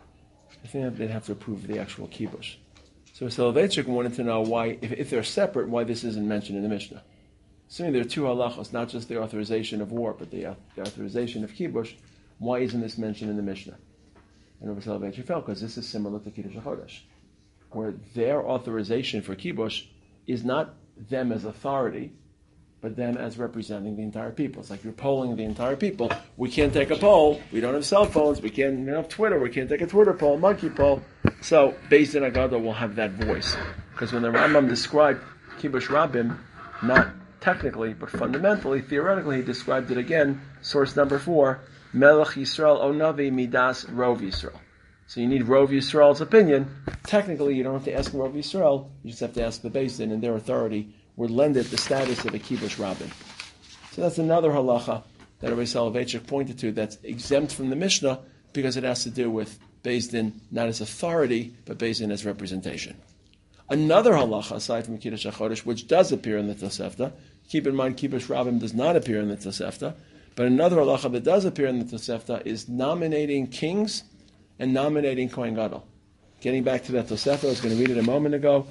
S1: I think they'd have to approve the actual kibush. So Soloveitchik wanted to know why, if, if they're separate, why this isn't mentioned in the Mishnah. Assuming there are two halachos, not just the authorization of war, but the, uh, the authorization of kibush, why isn't this mentioned in the Mishnah? And Rabbi Soloveitchik felt because this is similar to Kiddush HaChodesh, where their authorization for kibush is not them as authority, but them as representing the entire people. It's like you're polling the entire people. We can't take a poll. We don't have cell phones. We can't we don't have Twitter. We can't take a Twitter poll, a monkey poll. So, Beis Din Agada will have that voice. Because when the Rambam described kibush rabim, not technically, but fundamentally, theoretically, he described it again, source number four, Melech Yisrael Onavi Midas Rov Yisrael. So you need Rov Yisrael's opinion. Technically, you don't have to ask Rov Yisrael. You just have to ask the Beis Din, and their authority would lend it the status of a kibush rabin. So that's another halacha that Rabbi Soloveitchik pointed to that's exempt from the Mishnah because it has to do with Beis Din not as authority, but Beis Din as representation. Another halacha, aside from Kiddush HaChodesh, which does appear in the Tosefta, keep in mind kibush rabim does not appear in the Tosefta, but another halacha that does appear in the Tosefta is nominating kings and nominating Kohen Gadol. Getting back to that Tosefta, I was going to read it a moment ago.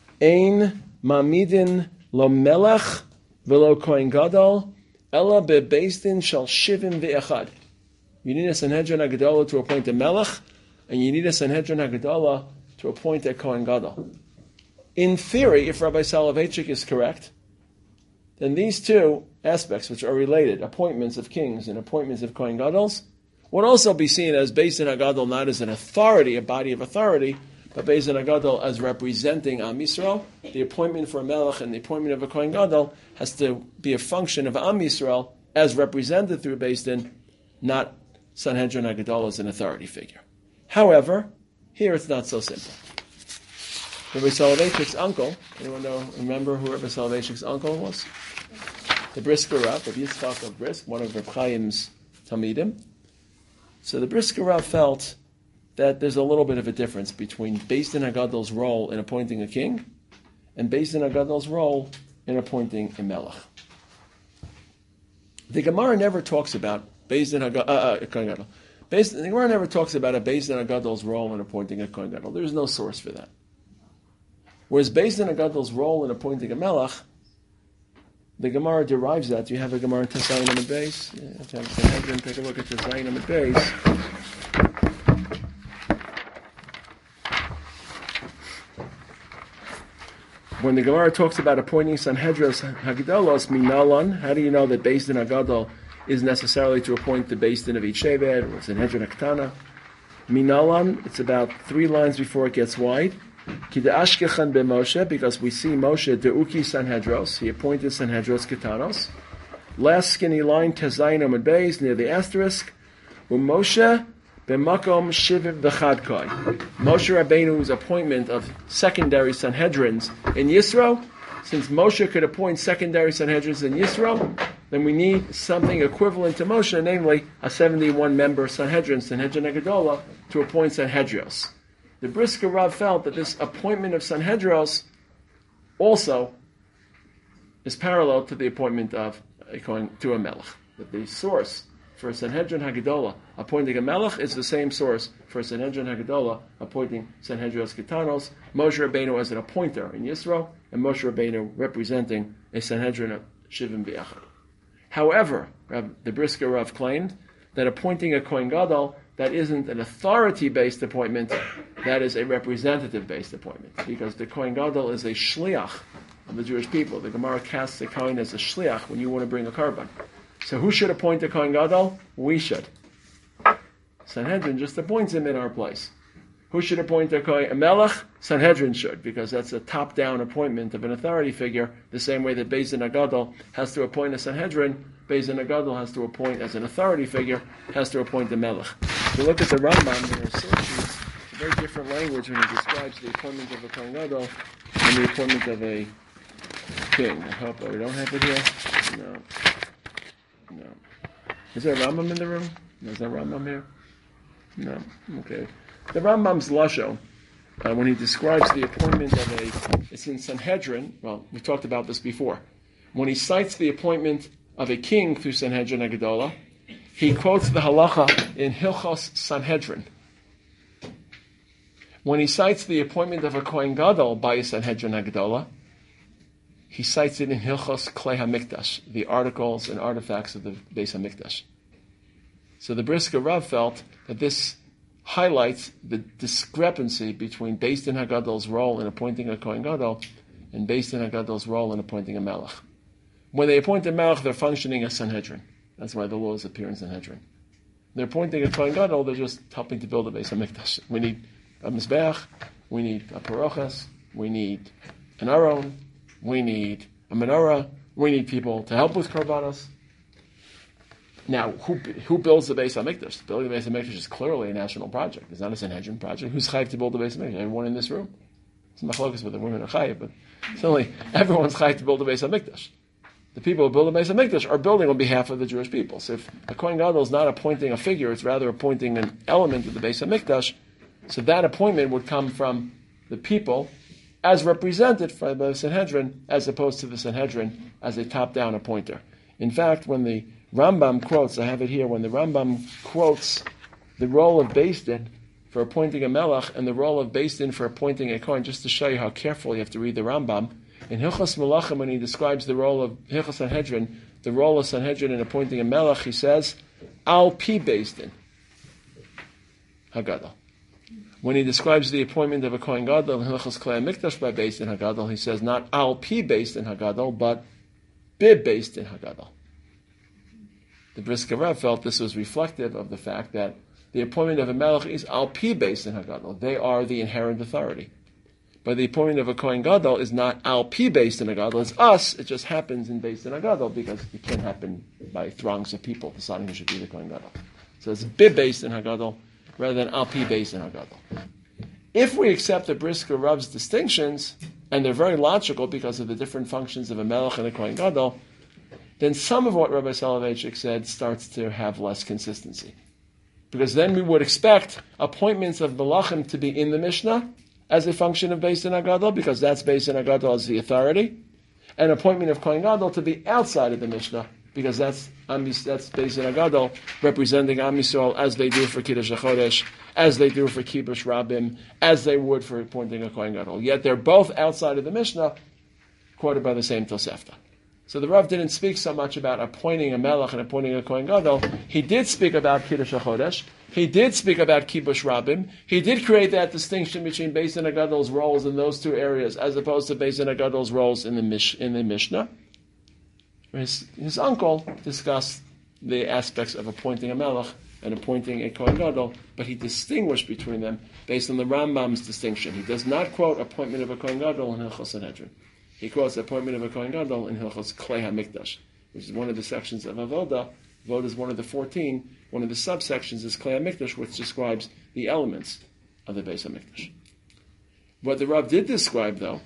S1: Ein Mamidin lo melech velo Kohen Gadol ella bebeis din shel shivim ve'echad. You need a Sanhedrin HaGedolah to appoint a melech, and you need a Sanhedrin HaGedolah to appoint a Kohen Gadol. In theory, if Rabbi Soloveitchik is correct, then these two aspects, which are related, appointments of kings and appointments of Kohen Gadols, would also be seen as Beis Din HaGadol not as an authority, a body of authority, but Beis Din HaGadol as representing Am Yisrael. The appointment for a Melech and the appointment of a Kohen Gadol has to be a function of Am Yisrael as represented through Beis Din, not Sanhedrin HaGadol as an authority figure. However, here it's not so simple. Rabbi Soloveitchik's uncle, anyone know, remember who Rabbi Soloveitchik's uncle was? The Brisker Rav, Rabbi Yitzchak of Brisk, one of Reb Chaim's Talmidim. So the Brisker Rav felt that there's a little bit of a difference between Beis Din HaGadol's role in appointing a king and Beis Din HaGadol's role in appointing a melech. The Gemara never talks about Beis Din HaGadol, uh, uh, Kohen Gadol. Beis, the Gemara never talks about a Beis Din HaGadol's role in appointing a Kohen Gadol. There's no source for that. Whereas Beis Din HaGadol's role in appointing a melech, the Gemara derives that. Do you have a Gemara in Tesayin on the base? Yeah, let's have Sanhedrin. Take a look at Tesayin on the base. When the Gemara talks about appointing Sanhedrin Hagdolos Minalan, how do you know that Beis Din HaGadol is necessarily to appoint the Beis Din of each Shevet or Sanhedrin Haktana? Minalan, it's about three lines before it gets wide. Kidashkechan be Moshe, because we see Moshe deuki Sanhedros, he appointed Sanhedros Ketanos. Last skinny line, Tezayin Amud Beis, near the asterisk, Moshe b'makom shiviv v'chadkoi. Moshe Rabbeinu's appointment of secondary Sanhedrins in Yisro. Since Moshe could appoint secondary Sanhedrins in Yisro, then we need something equivalent to Moshe, namely a seventy-one member Sanhedrin, Sanhedrin Hagedolah, to appoint Sanhedrios. The Brisker Rav felt that this appointment of Sanhedros also is parallel to the appointment of a Kohen to a Melech. That the source for Sanhedrin Hagedolah appointing a Melech is the same source for Sanhedrin Hagedolah appointing Sanhedrios Ketanos, Moshe Rabbeinu as an appointer in Yisro, and Moshe Rabbeinu representing a Sanhedrin Shivim V'Echad. However, Rav, the Brisker Rav claimed that appointing a Kohen Gadol, that isn't an authority-based appointment, that is a representative-based appointment. Because the Kohen Gadol is a shliach of the Jewish people. The Gemara casts the Kohen as a shliach when you want to bring a korban. So who should appoint a Kohen Gadol? We should. Sanhedrin just appoints him in our place. Who should appoint a Kohen? A Melech? Sanhedrin should, because that's a top-down appointment of an authority figure, the same way that Beis Din HaGadol has to appoint a Sanhedrin, Beis Din HaGadol has to appoint, as an authority figure, has to appoint a Melech. If you look at the Rambam in our source sheets, it's a very different language when he describes the appointment of a Kohen Gadol and the appointment of a king. I hope we don't have it here. No. No. Is there a Rambam in the room? Is there a Rambam here? No. Okay. The Rambam's Lasho, uh, when he describes the appointment of a, it's in Sanhedrin, well, we talked about this before. When he cites the appointment of a king through Sanhedrin HaGedolah, he quotes the halacha in Hilchos Sanhedrin. When he cites the appointment of a Kohen Gadol by a Sanhedrin HaGedolah, he cites it in Hilchos Klei HaMikdash, the articles and artifacts of the Beis HaMikdash. So the Brisker Rav felt that this highlights the discrepancy between Beis Din HaGadol's role in appointing a Kohen Gadol and Beis Din HaGadol's role in appointing a Melech. When they appoint a Melech, they're functioning as Sanhedrin. That's why the laws appear in Sanhedrin. They're appointing a Kohen Gadol, they're just helping to build a Beis HaMikdash. We need a Mizbeach, we need a Parochas, we need an Aron, we need a Menorah, we need people to help with Korbanos. Now, who who builds the Beis HaMikdash? Building the Beis HaMikdash is clearly a national project. It's not a Sanhedrin project. Who's chayiv to build the Beis HaMikdash? Everyone in this room. It's machlokas whether women are chayiv, but certainly everyone's chayiv to build the Beis HaMikdash. The people who build the Beis HaMikdash are building on behalf of the Jewish people. So if a Kohen Gadol is not appointing a figure, it's rather appointing an element of the Beis HaMikdash, so that appointment would come from the people as represented by the Sanhedrin, as opposed to the Sanhedrin as a top-down appointer. In fact, when the Rambam quotes, I have it here, when the Rambam quotes the role of Beis Din for appointing a Melech and the role of Beis Din for appointing a Kohen, just to show you how careful you have to read the Rambam, in Hilchos Melachim, when he describes the role of Hilchos Sanhedrin, the role of Sanhedrin in appointing a Melech, he says, Al Pi Beis Din HaGadol. When he describes the appointment of a Kohen Gadol in Hilchos Klei HaMikdash by Beis Din HaGadol, he says not Al Pi Beis Din HaGadol, but Bi Beis Din HaGadol. The Brisker Rav felt this was reflective of the fact that the appointment of a Melech is Al Pi Beis Din HaGadol. They are the inherent authority. But the appointment of a Kohen Gadol is not Al Pi Beis Din HaGadol. It's us. It just happens in Beis Din HaGadol because it can't happen by throngs of people deciding who should be the Kohen Gadol. So it's Bi Beis Din HaGadol rather than Al Pi Beis Din HaGadol. If we accept the Brisker Rav's distinctions, and they're very logical because of the different functions of a Melech and a Kohen Gadol, then some of what Rabbi Soloveitchik said starts to have less consistency. Because then we would expect appointments of Melachim to be in the Mishnah as a function of Beis Din HaGadol, because that's Beis Din HaGadol as the authority, and appointment of Kohen Gadol to be outside of the Mishnah, because that's that's Beis Din HaGadol representing Am Yisrael as they do for Kiddush HaChodesh, as they do for Kibush Rabim, as they would for appointing a Kohen Gadol. Yet they're both outside of the Mishnah, quoted by the same Tosefta. So the Rav didn't speak so much about appointing a Melech and appointing a Kohen Gadol. He did speak about Kiddush HaChodesh. He did speak about Kibush Rabim. He did create that distinction between Beis Din HaGadol's roles in those two areas, as opposed to Beis Din HaGadol's roles in the Mish, in the Mishnah. His, his uncle discussed the aspects of appointing a Melech and appointing a Kohen Gadol, but he distinguished between them based on the Rambam's distinction. He does not quote appointment of a Kohen Gadol in Hilchos Sanhedrin. He quotes the appointment of a Kohen Gadol in Hilchos Klei HaMikdash, which is one of the sections of Avoda. Avoda is one of the fourteen. One of the subsections is Klei HaMikdash, which describes the elements of the Beis HaMikdash. What the Rav did describe, though,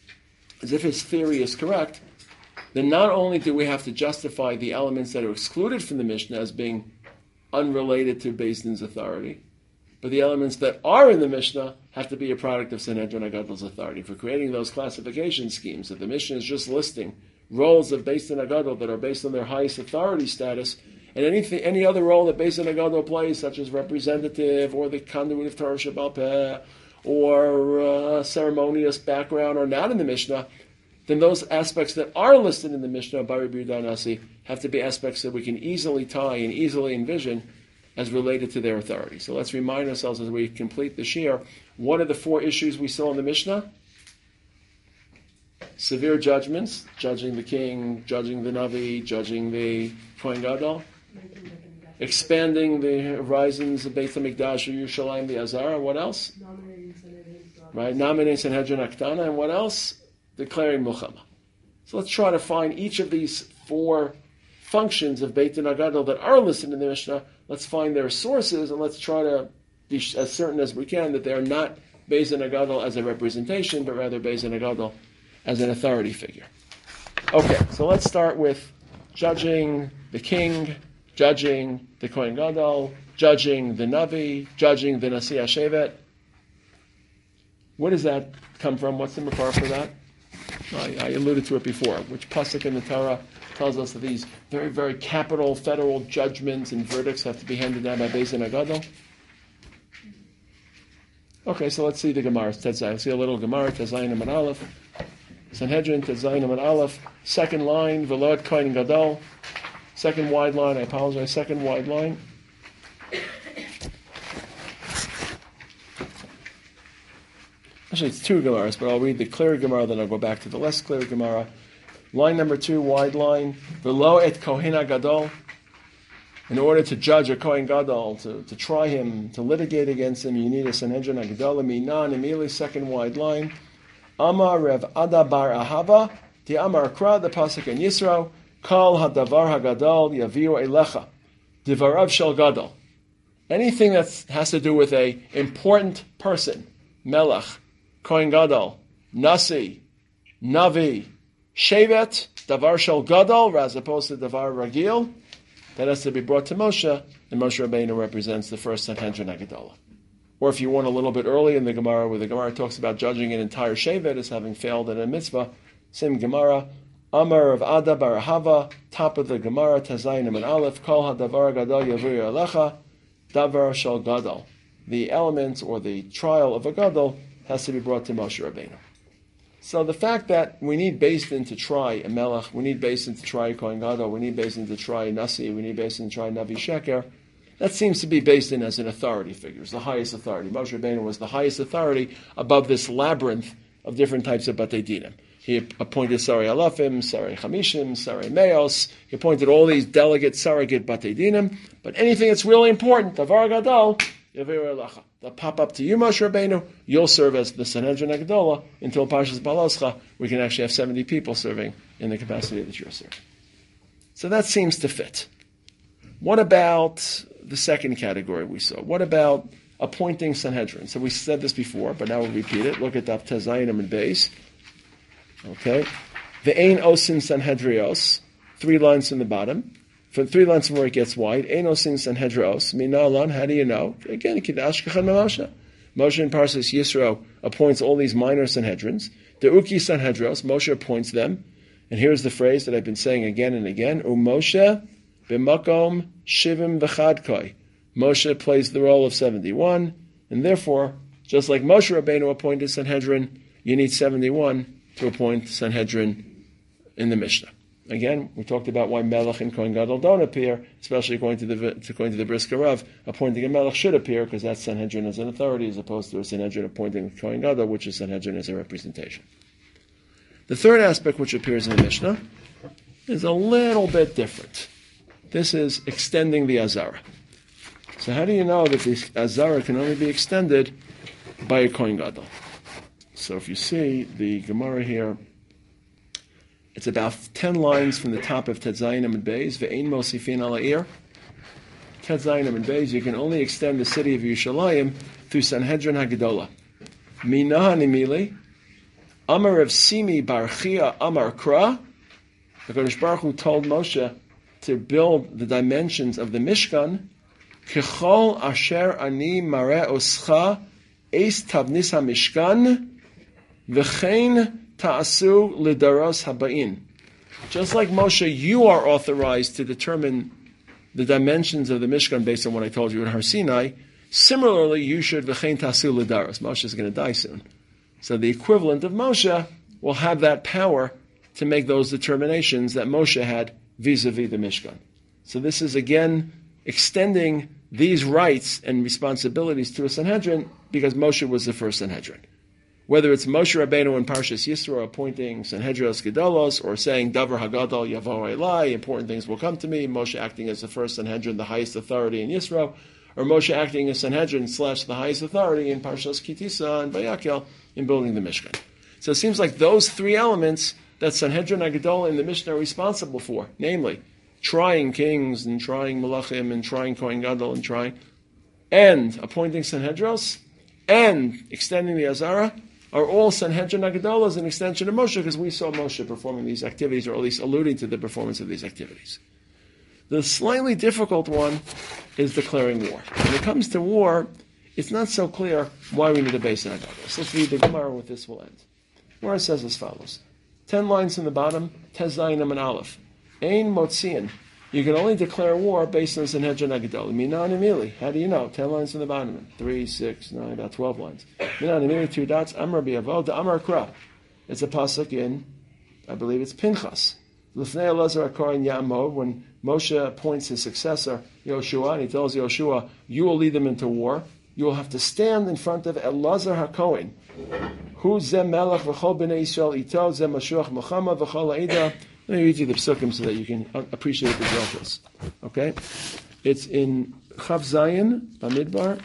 S1: is if his theory is correct, then not only do we have to justify the elements that are excluded from the Mishnah as being unrelated to Beis Din's authority, but the elements that are in the Mishnah have to be a product of Sanhedrin HaGadol's authority. For creating those classification schemes, that the Mishnah is just listing roles of Beis Din HaGadol that are based on their highest authority status, and anything, any other role that Beis Din HaGadol plays, such as representative, or the conduit of Torah Shebaal Peh, or uh, ceremonious background, are not in the Mishnah, then those aspects that are listed in the Mishnah by Rabbi Yehuda Nasi have to be aspects that we can easily tie and easily envision as related to their authority. So let's remind ourselves as we complete the shiur, what are the four issues we saw in the Mishnah? Severe judgments, judging the king, judging the Navi, judging the Kohen Gadol, expanding the horizons of Beit HaMikdash or Yerushalayim, the Azara. What else? Right, nominating Sanhedrin Aktana, and what else? Declaring Milchama. So let's try to find each of these four functions of Beit Din HaGadol that are listed in the Mishnah. Let's find their sources, and let's try to be as certain as we can that they are not Beit Din HaGadol as a representation, but rather Beit Din HaGadol as an authority figure. Okay, so let's start with judging the king, judging the Kohen Gadol, judging the Navi, judging the Nasi HaShevet. Where does that come from? What's the makar for that? I, I alluded to it before. Which pasuk in the Torah tells us that these very, very capital federal judgments and verdicts have to be handed down by Beis Din HaGadol? Okay, so let's see the Gemara. Let's see a little Gemara. Tezayin Amud Aleph. Sanhedrin, Tezayin Amud Aleph. Second line, Velod Kohen Gadol. Second wide line, I apologize, second wide line. Actually, it's two Gemaras, but I'll read the clear Gemara, then I'll go back to the less clear Gemara. Line number two, wide line. Velo et Kohen Gadol. In order to judge a Kohen Gadol, to, to try him, to litigate against him, you need a Sanhedrin Gadol. Minan, immediately, second wide line. Amar Rev Ada Bar Ahava. The Amar Kra, the pasuk in Yisro. Kol hadavar hagadol yaviu elecha. Divarav shel gadol. Anything that has to do with a important person, melech, kohen gadol, nasi, navi, shevet, davar shel gadol, as opposed to davar ragil, that has to be brought to Moshe, and Moshe Rabbeinu represents the first Sanhedrin HaGadolah. Or if you want a little bit early in the Gemara, where the Gemara talks about judging an entire shevet as having failed in a mitzvah, same Gemara, Amar of Ada Barahava, top of the Gemara, Tezayin Amud Aleph, Kol HaDavar Gadol Yaviu Elecha, Davar Shel Gadol. The element or the trial of a Gadol has to be brought to Moshe Rabbeinu. So the fact that we need Beis Din to try a Melech, we need Beis Din to try a Kohen Gadol, we need Beis Din to try a Nasi, we need Beis Din to try a Navi Sheker, that seems to be Beis Din as an authority figure, it's the highest authority. Moshe Rabbeinu was the highest authority above this labyrinth of different types of Batei Dinim. He appointed Sarei Alafim, Sarei Chamishim, Sarei Meos. He appointed all these delegate, surrogate Batei Dinim. But anything that's really important, Davar Gadol, Yaviu Elecha. They'll pop up to you, Moshe Rabbeinu. You'll serve as the Sanhedrin HaGadolah until Parshas Baloscha, we can actually have seventy people serving in the capacity that you're serving. So that seems to fit. What about the second category we saw? What about appointing Sanhedrin? So we said this before, but now we'll repeat it. Look at Daf Tezayin Amud Beis. Okay, the Ein Osin Sanhedrios, three lines from the bottom. From three lines from where it gets wide, Ein Osin Sanhedrios, Minalan, how do you know? Again, Kiddush Kachan Moshe. Moshe in Parshas Yisro appoints all these minor Sanhedrins. The Uki Sanhedrios, Moshe appoints them. And here's the phrase that I've been saying again and again, U Moshe b'makom shivim v'chadkoi. Moshe plays the role of seventy-one, and therefore, just like Moshe Rabbeinu appointed Sanhedrin, you need seventy-one to appoint Sanhedrin in the Mishnah. Again, we talked about why Melech and Kohen Gadol don't appear, especially according to the according to the Brisker Rav. Appointing a Melech should appear because that's Sanhedrin as an authority, as opposed to a Sanhedrin appointing Kohen Gadol, which is Sanhedrin as a representation. The third aspect which appears in the Mishnah is a little bit different. This is extending the Azara. So how do you know that the Azara can only be extended by a Kohen Gadol? So if you see the Gemara here, it's about ten lines from the top of Tetzayin Amud Beis, Ve'ein Mosifin Ala Ir. Tetzayin Amud Beis, you can only extend the city of Yerushalayim through Sanhedrin HaGadolah. Minah Nimili, Amar of Simi Bar Chia Amar Kra. The Kodesh Baruch Hu told Moshe to build the dimensions of the Mishkan. Kechol Asher Ani Mare Oscha Eis Tavnis HaMishkan V'chein ta'asu lidaros habain. Just like Moshe, you are authorized to determine the dimensions of the Mishkan based on what I told you in Har Sinai. Similarly, you should v'chein ta'asu lidaros. Moshe is going to die soon. So the equivalent of Moshe will have that power to make those determinations that Moshe had vis-a-vis the Mishkan. So this is again extending these rights and responsibilities to a Sanhedrin because Moshe was the first Sanhedrin. Whether it's Moshe Rabbeinu in Parshas Yisro appointing Sanhedrios Gedolos or saying Davar Hagadol Yavo Elai, important things will come to me, Moshe acting as the first Sanhedrin, the highest authority in Yisro, or Moshe acting as Sanhedrin slash the highest authority in Parshas Kitisa and Vayakel in building the Mishkan. So it seems like those three elements that Sanhedrin Agadol in the Mishnah are responsible for, namely trying kings and trying Malachim and trying Kohen Gadol and trying, and appointing Sanhedros, and extending the Azara, are all Sanhedrin Agadol as an extension of Moshe, because we saw Moshe performing these activities, or at least alluding to the performance of these activities. The slightly difficult one is declaring war. When it comes to war, it's not so clear why we need a base in Agadol. So let's read the Gemara with this will end. Where it says as follows. Ten lines in the bottom, Tez Zayin and Aleph. Ein Motzian. You can only declare war based on Sanhedrin Agadol. Minan Emili. How do you know? Ten lines in the bottom. Three, six, nine, about twelve lines. Minan Emili, two dots. Amar Bi'avo, the Amar Kra. It's a pasuk in, I believe it's Pinchas. L'fnei Elazar Akorin Ya'amod, when Moshe appoints his successor, Yoshua, and he tells Yoshua, you will lead them into war. You will have to stand in front of Elazar HaKohen. Hu zem melech v'chol b'nei Yisrael ito, zem Mashiach Muhammad v'chol ha'ida. Let me read you the psukim so that you can appreciate the drachos. Okay? It's in Chav Zayin, Bamidbar.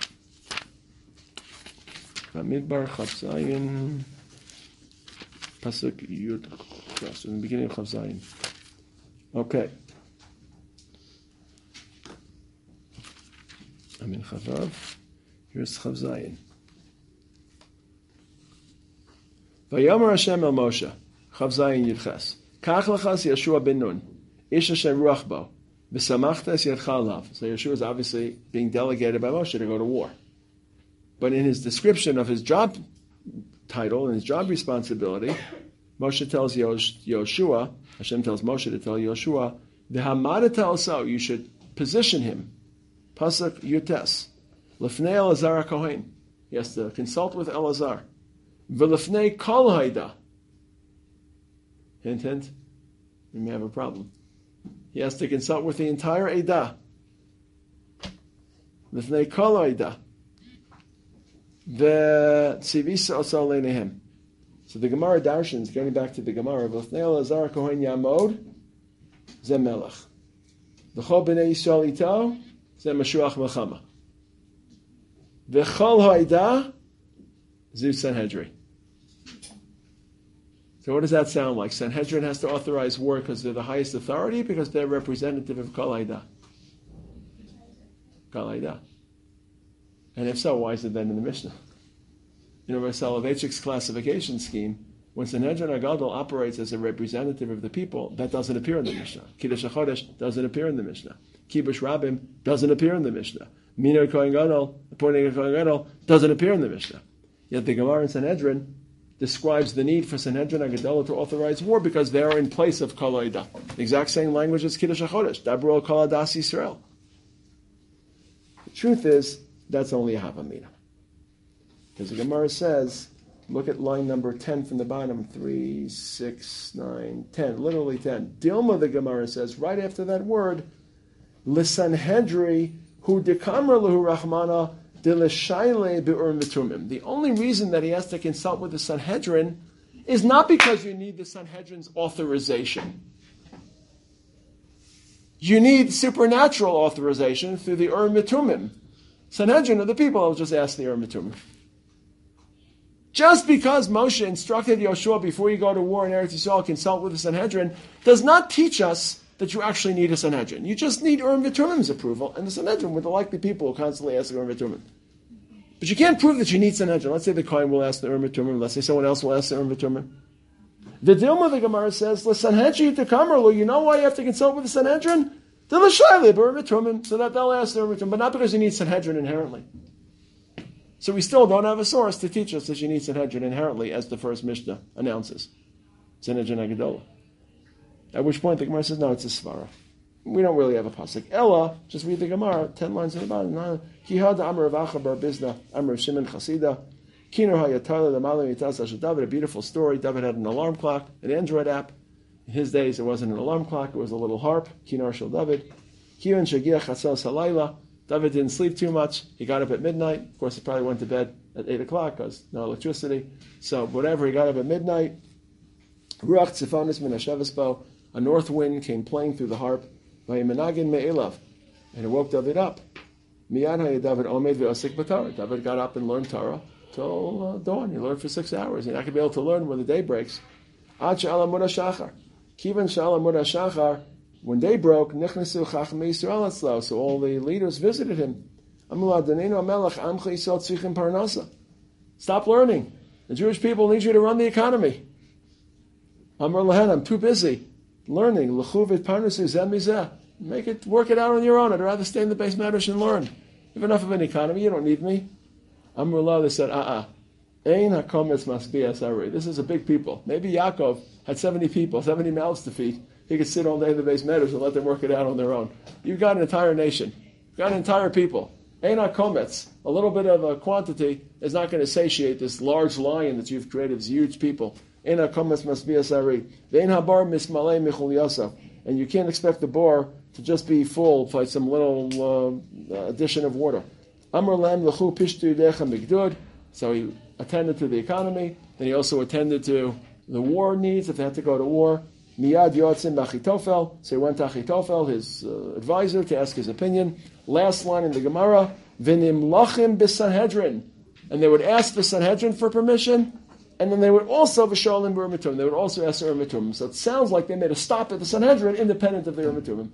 S1: Bamidbar, Chav Zayin. Pasuk Yud. Yes, in the beginning of Chav Zayin. Okay. I'm in Chavav. Here's Chav Zayin. Vayomer Hashem el Moshe. Chav Zayin Yudches. Kach lachas Yeshua ben Nun, Ish Hashem ruach bo, v'samachtes yadcha alav. So Yeshua is obviously being delegated by Moshe to go to war. But in his description of his job title and his job responsibility, Moshe tells Yosh, Yoshua, Hashem tells Moshe to tell Yoshua, v'hamadata also, you should position him. Pasuk Yutes, Lefnei Elazar HaKohen. He has to consult with Elazar. V'lefnei kol haida. Hint, hint, we may have a problem. He has to consult with the entire Eidah. L'fnei kol Eidah. The tzivisa also leinehem. So the Gemara darshans, going back to the Gemara, L'fnei Elazar Kohen Yamod, Zem Melech. V'chol b'nei Yisrael ito, Zem Mashiach Melchama. V'chol ha'Eidah, Zu Sanhedrin. So what does that sound like? Sanhedrin has to authorize war because they're the highest authority, because they're representative of Kol Haidah. Kol Haidah. And if so, why is it then in the Mishnah? In Rav Soloveitchik's classification scheme, when Sanhedrin Agadol operates as a representative of the people, that doesn't appear in the Mishnah. Kiddush HaChodesh doesn't appear in the Mishnah. Kibush Rabim doesn't appear in the Mishnah. Minor Kohen Gadol, appointing a Kohen Gadol, doesn't appear in the Mishnah. Yet the Gemara in Sanhedrin describes the need for Sanhedrin Agadol to authorize war because they are in place of Kol Haidah. The exact same language as Kiddush HaChodesh. Dabru al Kol Hadas Yisrael. The truth is, that's only a Havamina. Because the Gemara says, look at line number ten from the bottom, three, six, nine, ten, literally ten. Dilma, the Gemara says, right after that word, L'Sanhedri hu dekamra lahu Rahmana the only reason that he has to consult with the Sanhedrin is not because you need the Sanhedrin's authorization. You need supernatural authorization through the Ur Mitumim. Sanhedrin are the people, I'll just ask the Ur Mitumim. Just because Moshe instructed Yoshua before you go to war in Eretz Yisrael, consult with the Sanhedrin, does not teach us that you actually need a Sanhedrin. You just need Urim V'Tumim's approval, and the Sanhedrin were the likely people who constantly ask the Urim V'Tumim. But you can't prove that you need Sanhedrin. Let's say the Kohen will ask the Urim V'Tumim. Let's say someone else will ask the Urim V'Tumim. The Dilma, the Gemara says, L'Sanhedrin Yitakamarlu, you know why you have to consult with the Sanhedrin? The L'Shayli Urim V'Tumim, so that they'll ask the Urim V'Tumim, but not because you need Sanhedrin inherently. So we still don't have a source to teach us that you need Sanhedrin inherently, as the first Mishnah announces. Sanhedrin Agadola. At which point the Gemara says, no, it's a Svara. We don't really have a pasuk. Ella, just read the Gemara, ten lines in the bottom. Kihad Amar Ravacha Bar Bizna, Amar Shimon Chasida, Kiner hayatala the malam yitas David, a beautiful story. David had an alarm clock, an Android app. In his days, it wasn't an alarm clock; it was a little harp. Kinar shel David. Kiyun shagiach chatzos halayla. David didn't sleep too much. He got up at midnight. Of course, he probably went to bed at eight o'clock because no electricity. So whatever, he got up at midnight. Ruach tzifonis min hashavasbo. A north wind came playing through the harp. Vayimenagin me'elav. And it woke David up. Miyad hayad David omed ve'osik b'Torah. David got up and learned Torah till uh, dawn. He learned for six hours. You're not going to be able to learn when the day breaks. Ad she'ala muda shachar. Kivan she'ala muda shachar. When day broke, nichnasu chachmei Yisrael atzlo. So all the leaders visited him. Amul Adonenu Melech Amcha Yisrael tzrichim parnasa. Stop learning. The Jewish people need you to run the economy. Amar lahen, I'm too busy learning. L'chuvit parnasu zeh mizeh. Make it, work it out on your own. I'd rather stay in the base madrash and learn. You have enough of an economy. You don't need me. Amar lah, they said, uh-uh. Ein hakometz masbi asari. This is a big people. Maybe Yaakov had seventy people, seventy mouths to feed. He could sit all day in the base madrash and let them work it out on their own. You've got an entire nation. You've got an entire people. Ein hakometz. A little bit of a quantity is not going to satiate this large lion that you've created, this huge people. Ein hakometz masbi asari. Ve'ein habar mismalei michul yosef. And you can't expect the bar to just be full by some little uh, addition of water. Amar lam l'chu pishtu decha migdud. So he attended to the economy. Then he also attended to the war needs, if they had to go to war. Miyad yotzim b'Achitofel. So he went to Achitofel, his uh, advisor, to ask his opinion. Last line in the Gemara, V'nim lachim b'Sanhedrin. And they would ask the Sanhedrin for permission, and then they would also v'sholim b'Urmitum. They would also ask the Urmitum. So it sounds like they made a stop at the Sanhedrin independent of the Urmitum.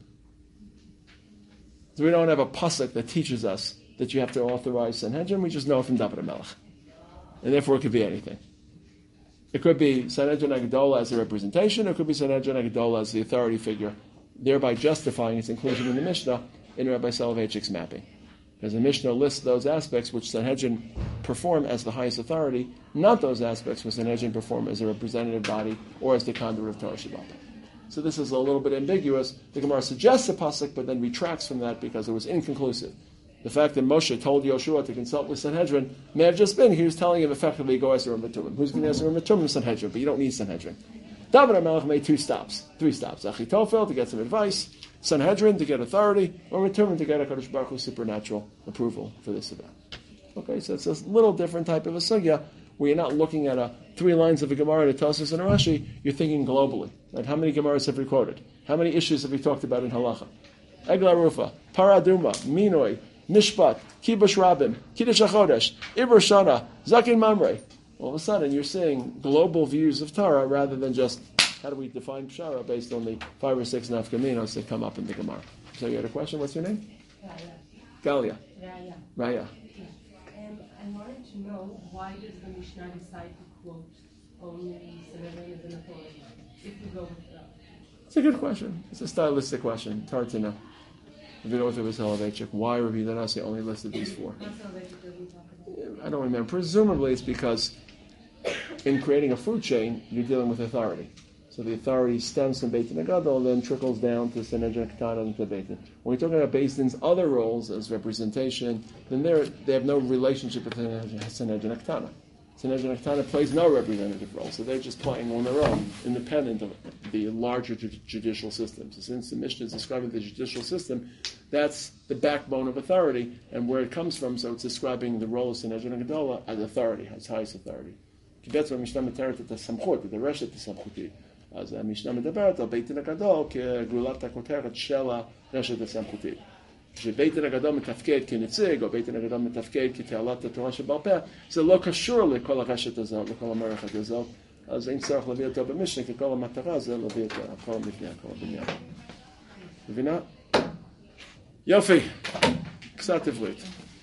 S1: So we don't have a pasuk that teaches us that you have to authorize Sanhedrin. We just know it from David HaMelech. And therefore it could be anything. It could be Sanhedrin Agdola as a representation, or it could be Sanhedrin Agdola as the authority figure, thereby justifying its inclusion in the Mishnah in Rabbi Soloveitchik's mapping. Because the Mishnah lists those aspects which Sanhedrin perform as the highest authority, not those aspects which Sanhedrin perform as a representative body or as the conduit of Torah Shabbat. So this is a little bit ambiguous. The Gemara suggests a pasuk, but then retracts from that because it was inconclusive. The fact that Moshe told Yoshua to consult with Sanhedrin may have just been he was telling him effectively, go ask the Urim. Who's going to ask the Urim? Sanhedrin, but you don't need Sanhedrin. David HaMelech made two stops, three stops. Achitofel to get some advice, Sanhedrin to get authority, or Urim to get a Kadosh Baruch Hu supernatural approval for this event. Okay, so it's a little different type of a sugya where you're not looking at a three lines of a Gemara, a Tosfos, and a Rashi. You're thinking globally. Right? How many Gemaras have we quoted? How many issues have we talked about in Halacha? Egla Rufa, Paraduma, Minoi, Mishpat, Kibush Rabim, Kiddush HaChodesh, Ibr Shana, Zakin Mamre. All of a sudden, you're seeing global views of Torah rather than just how do we define Pshara based on the five or six nafkaminos that come up in the Gemara. So you had a question? What's your name? Galia.
S3: Raya.
S1: Raya.
S3: Um, I wanted to know, why does the Mishnah decide to quote only Sanhedrin as an authority? If you go with that.
S1: It's a good question. It's a stylistic question. It's hard to know. If you know if it was Soloveitchik, why Rabbi Danasi only listed these four? I don't remember. Presumably it's because in creating a food chain, you're dealing with authority. So the authority stems from Beit Din Gadol, then trickles down to Sanhedrin Ketana and to Beit Din. When we're talking about Beit Din's other roles as representation, then they have no relationship with Sanhedrin Ketana. Sanhedrin Ketana plays no representative role, so they're just playing on their own, independent of the larger ju- judicial system. So since the Mishnah is describing the judicial system, that's the backbone of authority, and where it comes from, so it's describing the role of Sanhedrin Gedola as authority, as highest authority. Kibbetz Mishnah Meteret et Samchut, the Reshet Samchuti. As a Mishnah Medaberet al Beit Din Gadol כגלולת הכותרת של הרשת הסמכותית. כשבית דין הגדול מתפקד כנציג, או בית דין הגדול מתפקד כתעלת התורה שבעל פה, זה לא קשור לכל הרשת הזאת, לכל המערכת הזאת, אז אין צריך להביא אותו במשנה, כי כל המטרה זה להביא את כל המבנה, כל הבניין. מבינה? יופי, קצת עברית.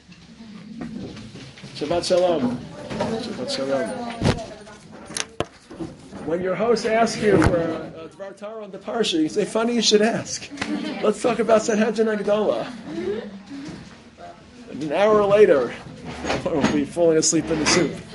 S1: שבת שלום. שבת שלום. When your host asks you for a Dvar Torah on the Parsha, you say, funny you should ask. Let's talk about Sanhedrin Agdola. And an hour later, we'll be falling asleep in the soup.